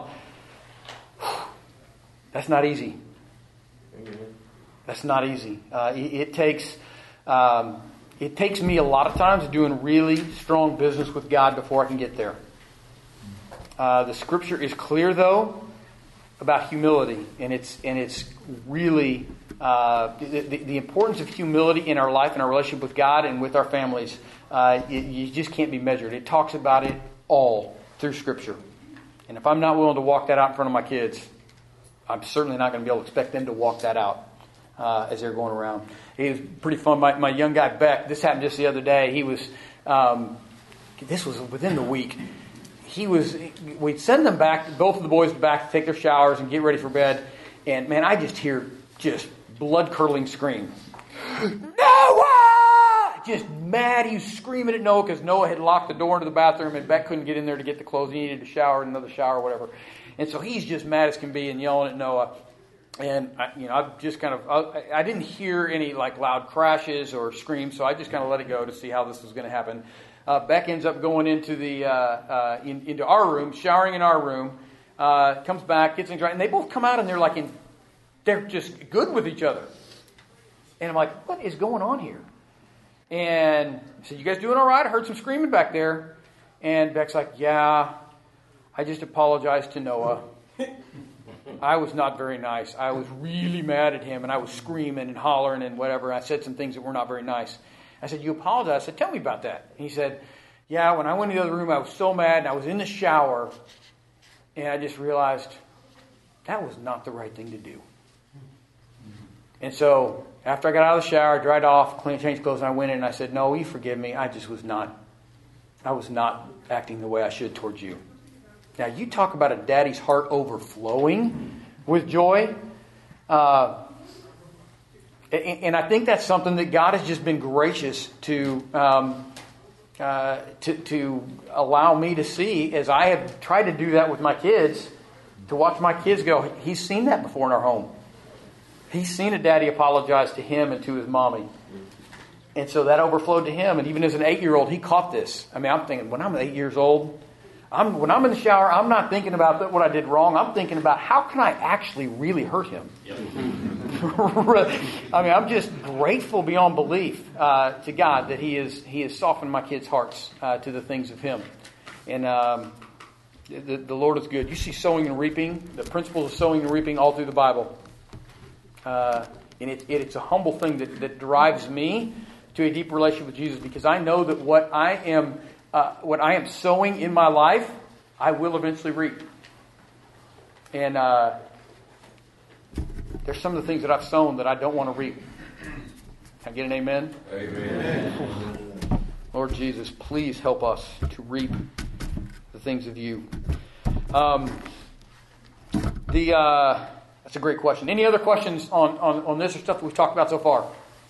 that's not easy. Mm-hmm. That's not easy. Uh, it, it takes um, it takes me a lot of times doing really strong business with God before I can get there. Uh, the scripture is clear, though, about humility. And it's, and it's really uh, the, the, the importance of humility in our life and our relationship with God and with our families. Uh, it, you just can't be measured. It talks about it all through Scripture. And if I'm not willing to walk that out in front of my kids, I'm certainly not going to be able to expect them to walk that out uh, as they're going around. It was pretty fun. My, my young guy, Beck, this happened just the other day. He was, um, this was within the week. He was, we'd send them back, both of the boys back to take their showers and get ready for bed. And man, I just hear just blood-curdling scream. Noah! Just mad. He was screaming at Noah because Noah had locked the door into the bathroom and Beck couldn't get in there to get the clothes. He needed to shower, another shower, whatever. And so he's just mad as can be and yelling at Noah. And I, you know, I've just kind of, I, I didn't hear any like loud crashes or screams, so I just kind of let it go to see how this was going to happen. Uh, Beck ends up going into the uh, uh, in, into our room, showering in our room. Uh, comes back, gets things right, and they both come out and they're like in, they're just good with each other. And I'm like, what is going on here? And I said, you guys doing all right? I heard some screaming back there. And Beck's like, yeah, I just apologized to Noah. I was not very nice. I was really mad at him, and I was screaming and hollering and whatever. I said some things that were not very nice. I said, you apologize? I said, tell me about that. And he said, yeah, when I went to the other room, I was so mad, and I was in the shower, and I just realized that was not the right thing to do. And so after I got out of the shower, I dried off, cleaned, changed clothes, and I went in and I said, no, you forgive me. I just was not, I was not acting the way I should towards you. Now, you talk about a daddy's heart overflowing with joy. Uh, and, and I think that's something that God has just been gracious to, um, uh, to, to allow me to see as I have tried to do that with my kids, to watch my kids go, he's seen that before in our home. He's seen a daddy apologize to him and to his mommy. And so that overflowed to him. And even as an eight-year-old, he caught this. I mean, I'm thinking, when I'm eight years old, I'm, when I'm in the shower, I'm not thinking about what I did wrong. I'm thinking about how can I actually really hurt him? Yep. I mean, I'm just grateful beyond belief uh, to God that He is He has softened my kids' hearts uh, to the things of Him. And um, the, the Lord is good. You see sowing and reaping, the principles of sowing and reaping all through the Bible. Uh, and it, it, it's a humble thing that, that drives me to a deep relationship with Jesus, because I know that what I am uh, what I am sowing in my life, I will eventually reap. And uh, there's some of the things that I've sown that I don't want to reap. Can I get an amen? Amen. Lord Jesus, please help us to reap the things of you. Um, the uh, that's a great question. Any other questions on, on, on this or stuff that we've talked about so far?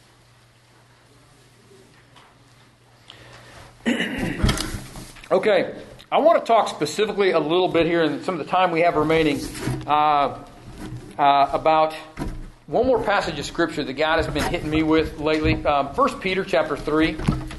Okay, I want to talk specifically a little bit here in some of the time we have remaining uh, uh, about one more passage of Scripture that God has been hitting me with lately. Um, First Peter chapter three.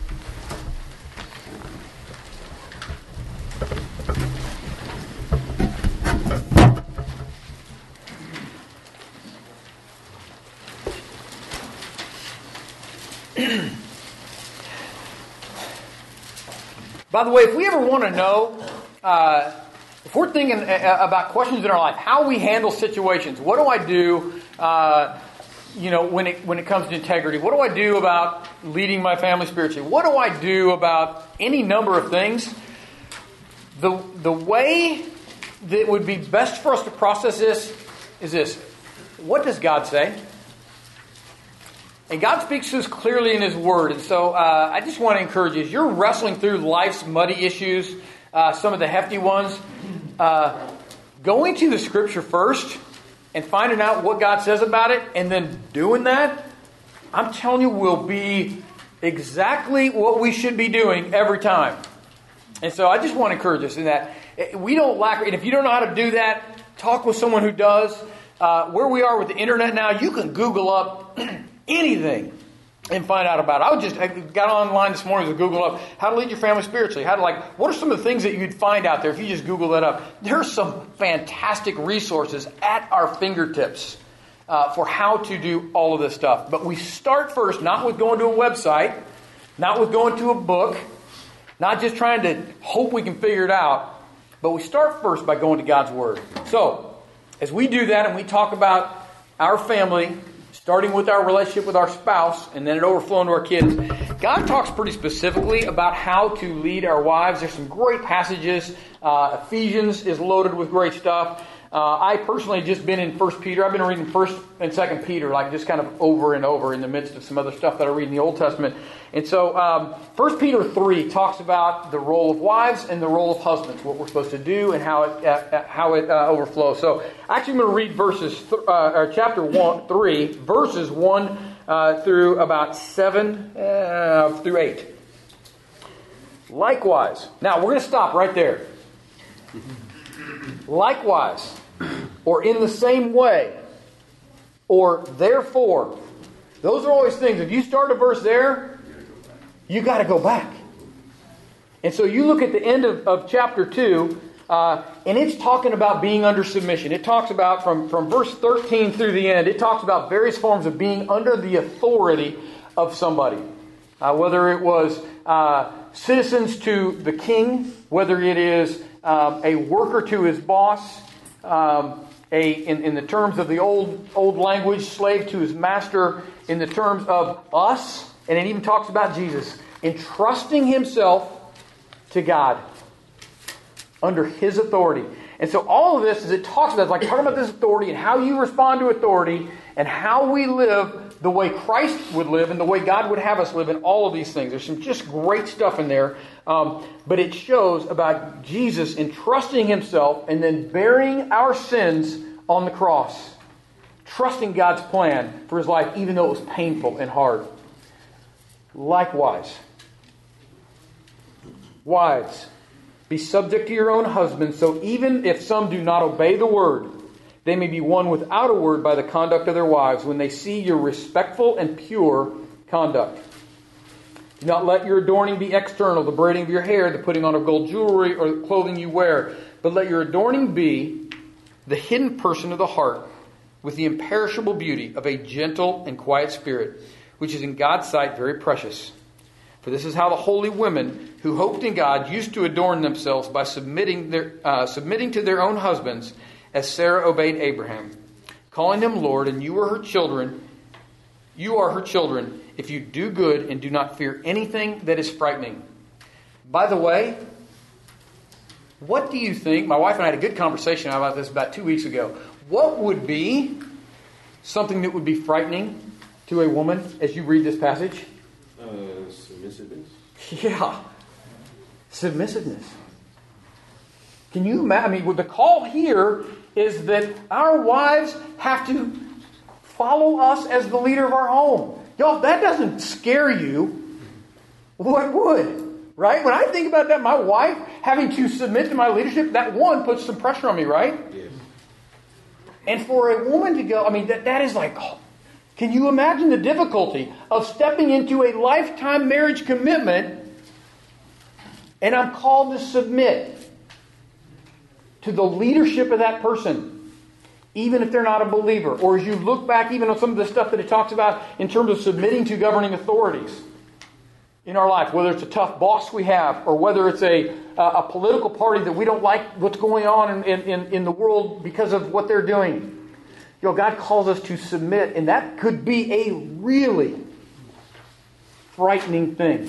By the way, if we ever want to know, uh, if we're thinking about questions in our life, how we handle situations, what do I do, uh, you know, when it when it comes to integrity? What do I do about leading my family spiritually? What do I do about any number of things? The the way that would be best for us to process this is this: what does God say? And God speaks to us clearly in His Word. And so uh, I just want to encourage you, as you're wrestling through life's muddy issues, uh, some of the hefty ones, uh, going to the Scripture first and finding out what God says about it, and then doing that, I'm telling you, will be exactly what we should be doing every time. And so I just want to encourage us in that. We don't lack, and if you don't know how to do that, talk with someone who does. Uh, where we are with the internet now, you can Google up anything and find out about it. I was just I got online this morning to Google up how to lead your family spiritually. How to like what are some of the things that you'd find out there if you just Google that up? There's some fantastic resources at our fingertips uh, for how to do all of this stuff. But we start first not with going to a website, not with going to a book, not just trying to hope we can figure it out, but we start first by going to God's Word. So as we do that and we talk about our family, starting with our relationship with our spouse, and then it overflowing to our kids, God talks pretty specifically about how to lead our wives. There's some great passages. Uh, Ephesians is loaded with great stuff. Uh, I personally have just been in First Peter. I've been reading First and Second Peter, like just kind of over and over in the midst of some other stuff that I read in the Old Testament. And so um, First Peter three talks about the role of wives and the role of husbands, what we're supposed to do and how it uh, how it uh, overflows. So actually I'm going to read verses th- uh, or chapter one, three, verses one uh, through about seven uh, through eight. Likewise, now we're going to stop right there. Likewise, or in the same way, or therefore. Those are always things. If you start a verse there, you got to go back. And so you look at the end of, of chapter two, uh, and it's talking about being under submission. It talks about, from, from verse thirteen through the end, it talks about various forms of being under the authority of somebody. Uh, whether it was uh, citizens to the king, whether it is um, a worker to his boss, um, a in, in the terms of the old old language, slave to his master, in the terms of us, and it even talks about Jesus entrusting himself to God under his authority. And so all of this, as it talks about, it's like talking about this authority and how you respond to authority and how we live the way Christ would live and the way God would have us live in all of these things. There's some just great stuff in there. Um, but it shows about Jesus entrusting himself and then bearing our sins on the cross. Trusting God's plan for his life, even though it was painful and hard. Likewise, wives, be subject to your own husbands, so even if some do not obey the word, they may be won without a word by the conduct of their wives when they see your respectful and pure conduct. Do not let your adorning be external, the braiding of your hair, the putting on of gold jewelry, or the clothing you wear, but let your adorning be the hidden person of the heart, with the imperishable beauty of a gentle and quiet spirit, which is in God's sight very precious. For this is how the holy women who hoped in God used to adorn themselves by submitting their uh, submitting to their own husbands, as Sarah obeyed Abraham, calling him Lord, and you are her children. You are her children if you do good and do not fear anything that is frightening. By the way, what do you think? My wife and I had a good conversation about this about two weeks ago. What would be something that would be frightening to a woman as you read this passage? Uh, submissiveness. Yeah. Submissiveness. Can you imagine? I mean, the call here is that our wives have to follow us as the leader of our home. Y'all, if that doesn't scare you, what would? Right? When I think about that, my wife having to submit to my leadership, that one puts some pressure on me, right? Yes. And for a woman to go, I mean, that, that is like... Oh, can you imagine the difficulty of stepping into a lifetime marriage commitment and I'm called to submit to the leadership of that person, even if they're not a believer? Or as you look back even on some of the stuff that it talks about in terms of submitting to governing authorities in our life, whether it's a tough boss we have or whether it's a, a political party that we don't like what's going on in, in, in the world because of what they're doing. You know, God calls us to submit, and that could be a really frightening thing.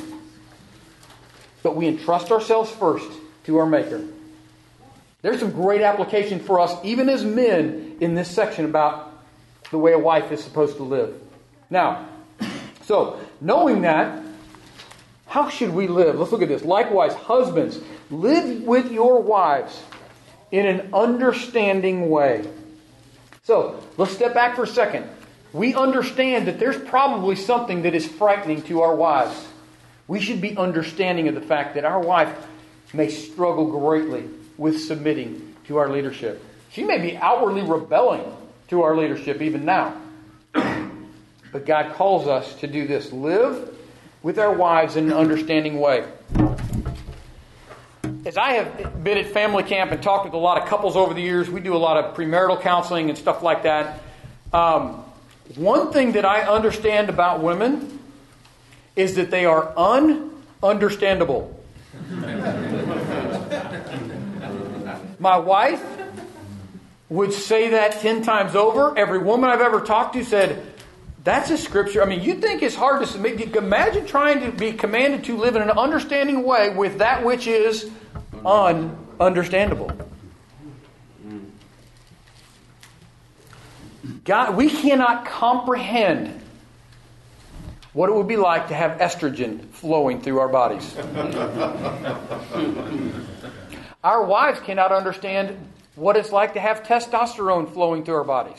But we entrust ourselves first to our Maker. There's some great application for us, even as men, in this section about the way a wife is supposed to live. Now, so, knowing that, how should we live? Let's look at this. Likewise, husbands, live with your wives in an understanding way. So, let's step back for a second. We understand that there's probably something that is frightening to our wives. We should be understanding of the fact that our wife may struggle greatly with submitting to our leadership. She may be outwardly rebelling to our leadership even now. But God calls us to do this. Live with our wives in an understanding way. As I have been at family camp and talked with a lot of couples over the years, we do a lot of premarital counseling and stuff like that. Um, one thing that I understand about women is that they are un-understandable. My wife would say that ten times over. Every woman I've ever talked to said, that's a scripture. I mean, you think it's hard to submit. Imagine trying to be commanded to live in an understanding way with that which is un-understandable. God, we cannot comprehend what it would be like to have estrogen flowing through our bodies. Our wives cannot understand what it's like to have testosterone flowing through our bodies.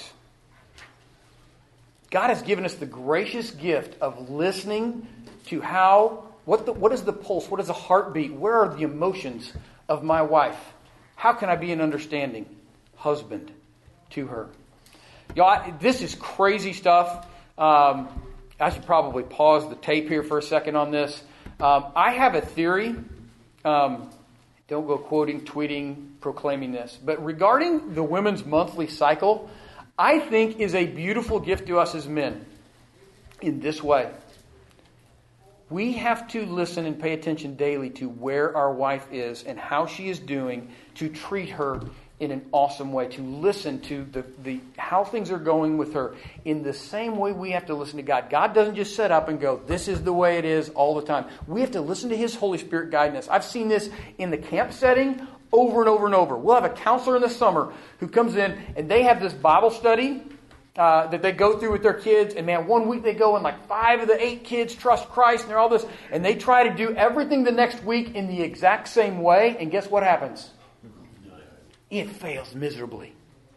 God has given us the gracious gift of listening to how, what, the, what is the pulse, what is the heartbeat, where are the emotions of my wife? How can I be an understanding husband to her? Y'all, this is crazy stuff. Um, I should probably pause the tape here for a second on this. Um, I have a theory. Um, don't go quoting, tweeting, proclaiming this. But regarding the women's monthly cycle, I think is a beautiful gift to us as men in this way. We have to listen and pay attention daily to where our wife is and how she is doing to treat her in an awesome way, to listen to the, the how things are going with her in the same way we have to listen to God. God doesn't just set up and go, this is the way it is all the time. We have to listen to His Holy Spirit guiding us. I've seen this in the camp setting over and over and over. We'll have a counselor in the summer who comes in and they have this Bible study uh, that they go through with their kids. And man, one week they go and like five of the eight kids trust Christ and they're all this. And they try to do everything the next week in the exact same way. And guess what happens? It fails miserably.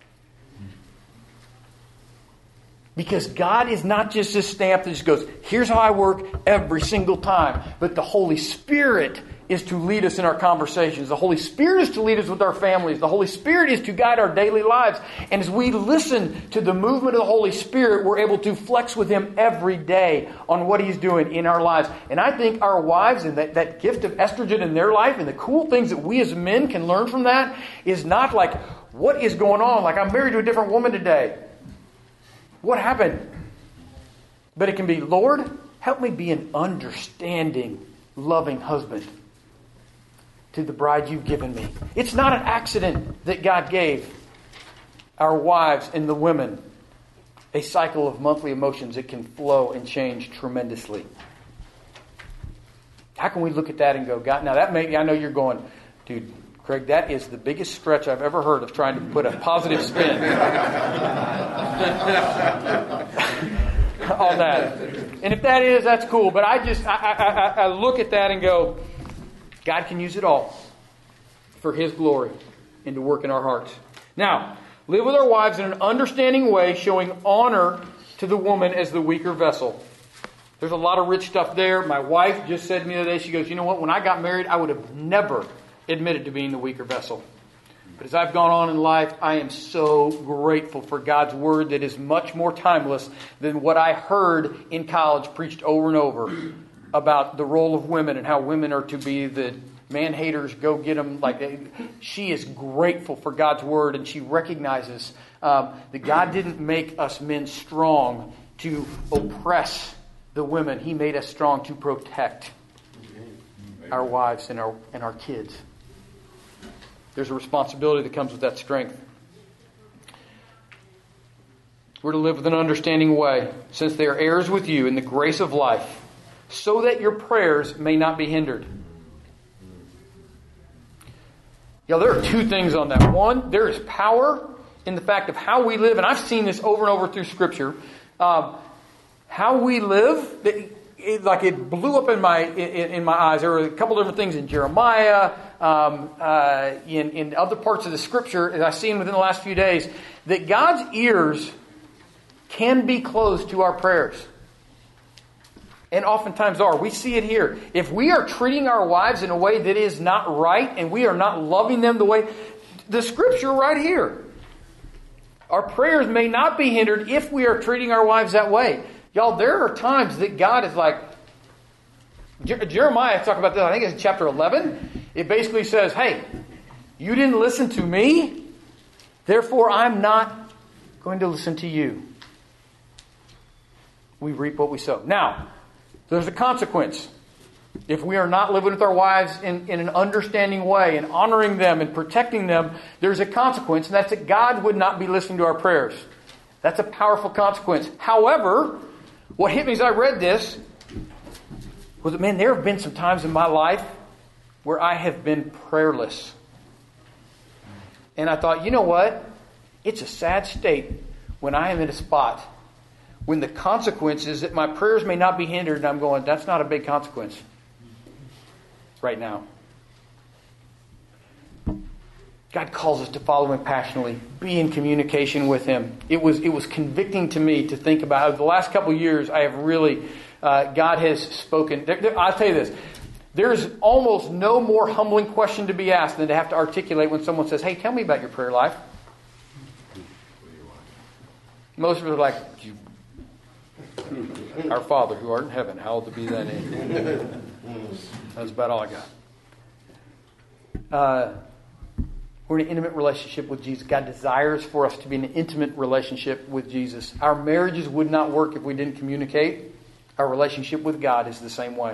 Because God is not just a stamp that just goes, here's how I work every single time. But the Holy Spirit is to lead us in our conversations. The Holy Spirit is to lead us with our families. The Holy Spirit is to guide our daily lives. And as we listen to the movement of the Holy Spirit, we're able to flex with Him every day on what He's doing in our lives. And I think our wives and that, that gift of estrogen in their life and the cool things that we as men can learn from that is not like, what is going on? Like, I'm married to a different woman today. What happened? But it can be, Lord, help me be an understanding, loving husband to the bride You've given me. It's not an accident that God gave our wives and the women a cycle of monthly emotions that can flow and change tremendously. How can we look at that and go, God, now that may, I know you're going, dude, Craig, that is the biggest stretch I've ever heard of trying to put a positive spin on that. And if that is, that's cool. But I just, I, I, I look at that and go, God can use it all for His glory and to work in our hearts. Now, live with our wives in an understanding way, showing honor to the woman as the weaker vessel. There's a lot of rich stuff there. My wife just said to me the other day, she goes, you know what, when I got married, I would have never admitted to being the weaker vessel. But as I've gone on in life, I am so grateful for God's Word that is much more timeless than what I heard in college preached over and over about the role of women and how women are to be the man haters, go get them. Like they, she is grateful for God's Word, and she recognizes um, that God didn't make us men strong to oppress the women. He made us strong to protect our wives and our and our kids. There's a responsibility that comes with that strength. We're to live with an understanding way, since they are heirs with you in the grace of life, so that your prayers may not be hindered. Yeah, there are two things on that. One, there is power in the fact of how we live, and I've seen this over and over through Scripture. Um, how we live, it, it, like it blew up in my in, in my eyes. There were a couple different things in Jeremiah, um, uh, in in other parts of the Scripture that I've seen within the last few days, that God's ears can be closed to our prayers. And oftentimes are. We see it here. If we are treating our wives in a way that is not right, and we are not loving them the way, the Scripture right here. Our prayers may not be hindered if we are treating our wives that way. Y'all, there are times that God is like, Jeremiah talk about this, I think it's in chapter eleven. It basically says, hey, you didn't listen to me, therefore I'm not going to listen to you. We reap what we sow. Now, there's a consequence. If we are not living with our wives in, in an understanding way and honoring them and protecting them, there's a consequence, and that's that God would not be listening to our prayers. That's a powerful consequence. However, what hit me as I read this was that, man, there have been some times in my life where I have been prayerless. And I thought, you know what? It's a sad state when I am in a spot when the consequence is that my prayers may not be hindered, and I'm going, that's not a big consequence right now. God calls us to follow Him passionately, be in communication with Him. It was it was convicting to me to think about how the last couple of years I have really, uh, God has spoken. There, there, I'll tell you this, there's almost no more humbling question to be asked than to have to articulate when someone says, hey, tell me about your prayer life. Most of us are like, you Our Father who art in heaven, hallowed be thy name. That's about all I got. Uh, we're in an intimate relationship with Jesus. God desires for us to be in an intimate relationship with Jesus. Our marriages would not work if we didn't communicate. Our relationship with God is the same way.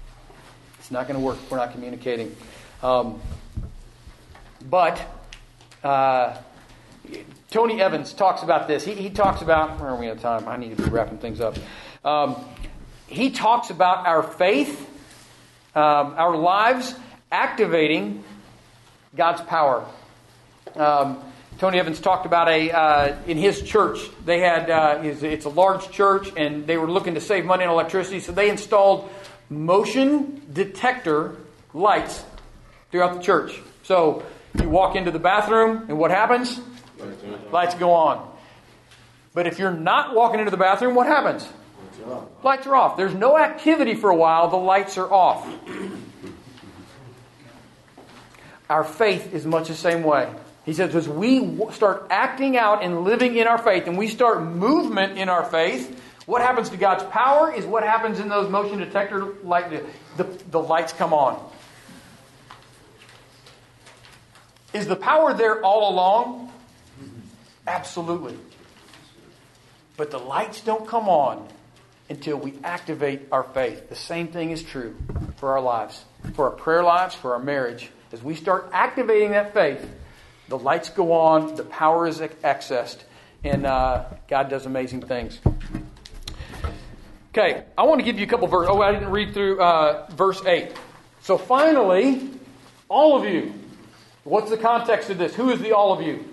It's not going to work if we're not communicating. Um, but Uh, Tony Evans talks about this. He, he talks about, where are we at time? I need to be wrapping things up. Um, he talks about our faith, um, our lives activating God's power. Um, Tony Evans talked about a uh, in his church. They had uh, it's a large church, and they were looking to save money on electricity, so they installed motion detector lights throughout the church. So you walk into the bathroom, and what happens? Lights go on. But if you're not walking into the bathroom, what happens? Lights are off. There's no activity for a while. The lights are off. Our faith is much the same way. He says, as we start acting out and living in our faith, and we start movement in our faith, what happens to God's power is what happens in those motion detector light. The, the lights come on. Is the power there all along? Absolutely. But the lights don't come on until we activate our faith. The same thing is true for our lives, for our prayer lives, for our marriage. As we start activating that faith, the lights go on, the power is accessed, and uh, God does amazing things. Okay, I want to give you a couple verses. Oh, I didn't read through uh, verse eight. So finally, all of you. What's the context of this? Who is the all of you?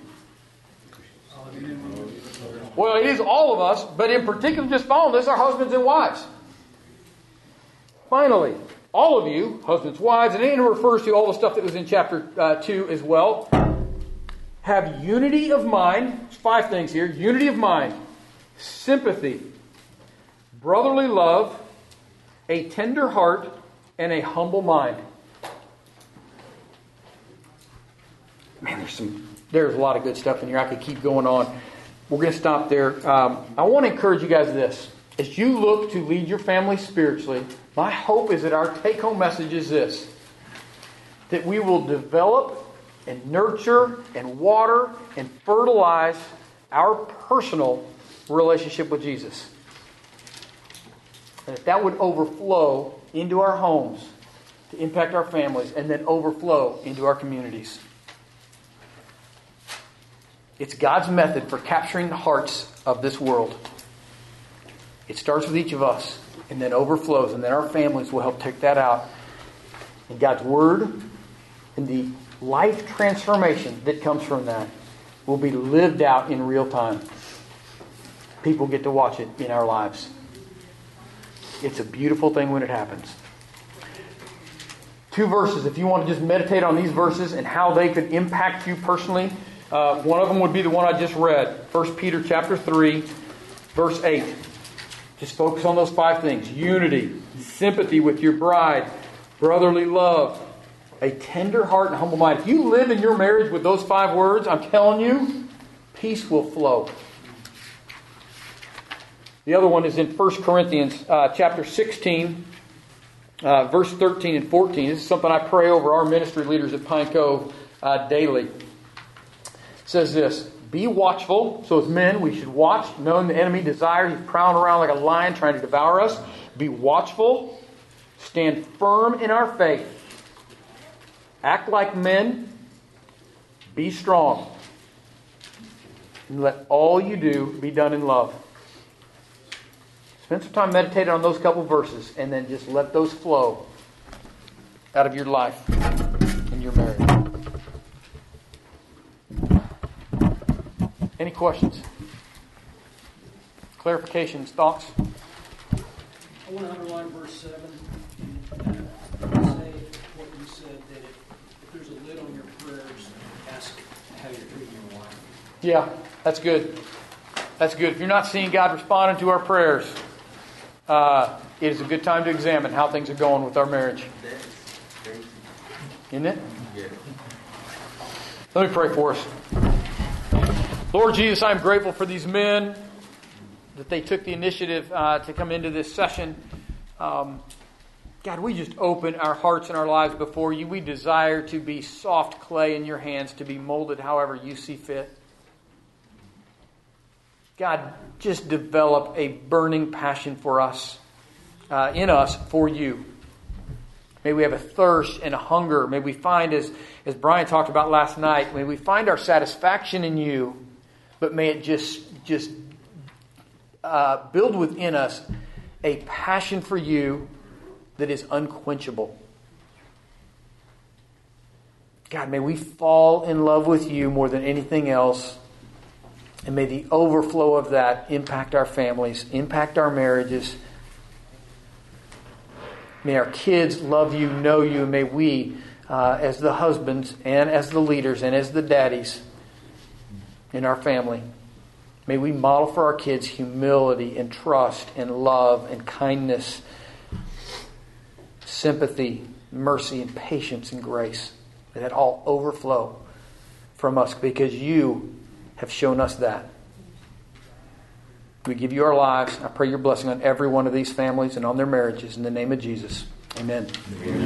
Well, it is all of us, but in particular, just following this, our husbands and wives. Finally, all of you, husbands, wives, and it refers to all the stuff that was in chapter uh, two as well, have unity of mind. There's five things here. Unity of mind, sympathy, brotherly love, a tender heart, and a humble mind. Man, there's some. There's a lot of good stuff in here. I could keep going on. We're going to stop there. Um, I want to encourage you guys this. As you look to lead your family spiritually, my hope is that our take-home message is this. That we will develop and nurture and water and fertilize our personal relationship with Jesus. And if that would overflow into our homes to impact our families and then overflow into our communities. It's God's method for capturing the hearts of this world. It starts with each of us and then overflows, and then our families will help take that out. And God's Word and the life transformation that comes from that will be lived out in real time. People get to watch it in our lives. It's a beautiful thing when it happens. Two verses, if you want to just meditate on these verses and how they could impact you personally. Uh, one of them would be the one I just read. First Peter chapter three, verse eight. Just focus on those five things. Unity, sympathy with your bride, brotherly love, a tender heart and humble mind. If you live in your marriage with those five words, I'm telling you, peace will flow. The other one is in First Corinthians uh, chapter sixteen, uh, verse thirteen and fourteen. This is something I pray over our ministry leaders at Pine Cove uh, daily. It says this, be watchful. So as men, we should watch, knowing the enemy desires. He's prowling around like a lion trying to devour us. Be watchful. Stand firm in our faith. Act like men. Be strong. And let all you do be done in love. Spend some time meditating on those couple verses and then just let those flow out of your life and your marriage. Any questions? Clarifications? Thoughts? I want to underline verse seven and uh, say what you said, that if, if there's a lid on your prayers, ask how you're treating your wife. Yeah, that's good. That's good. If you're not seeing God responding to our prayers, uh, it is a good time to examine how things are going with our marriage. Isn't it? Yeah. Let me pray for us. Lord Jesus, I'm grateful for these men, that they took the initiative uh, to come into this session. Um, God, we just open our hearts and our lives before you. We desire to be soft clay in your hands, to be molded however you see fit. God, just develop a burning passion for us, uh, in us, for you. May we have a thirst and a hunger. May we find, as, as Brian talked about last night, may we find our satisfaction in you, but may it just, just uh, build within us a passion for you that is unquenchable. God, may we fall in love with you more than anything else. And may the overflow of that impact our families, impact our marriages. May our kids love you, know you. May we, uh, as the husbands and as the leaders and as the daddies in our family, may we model for our kids humility and trust and love and kindness, sympathy, mercy and patience and grace. May that all overflow from us because you have shown us that. We give you our lives. I pray your blessing on every one of these families and on their marriages. In the name of Jesus. Amen. Amen.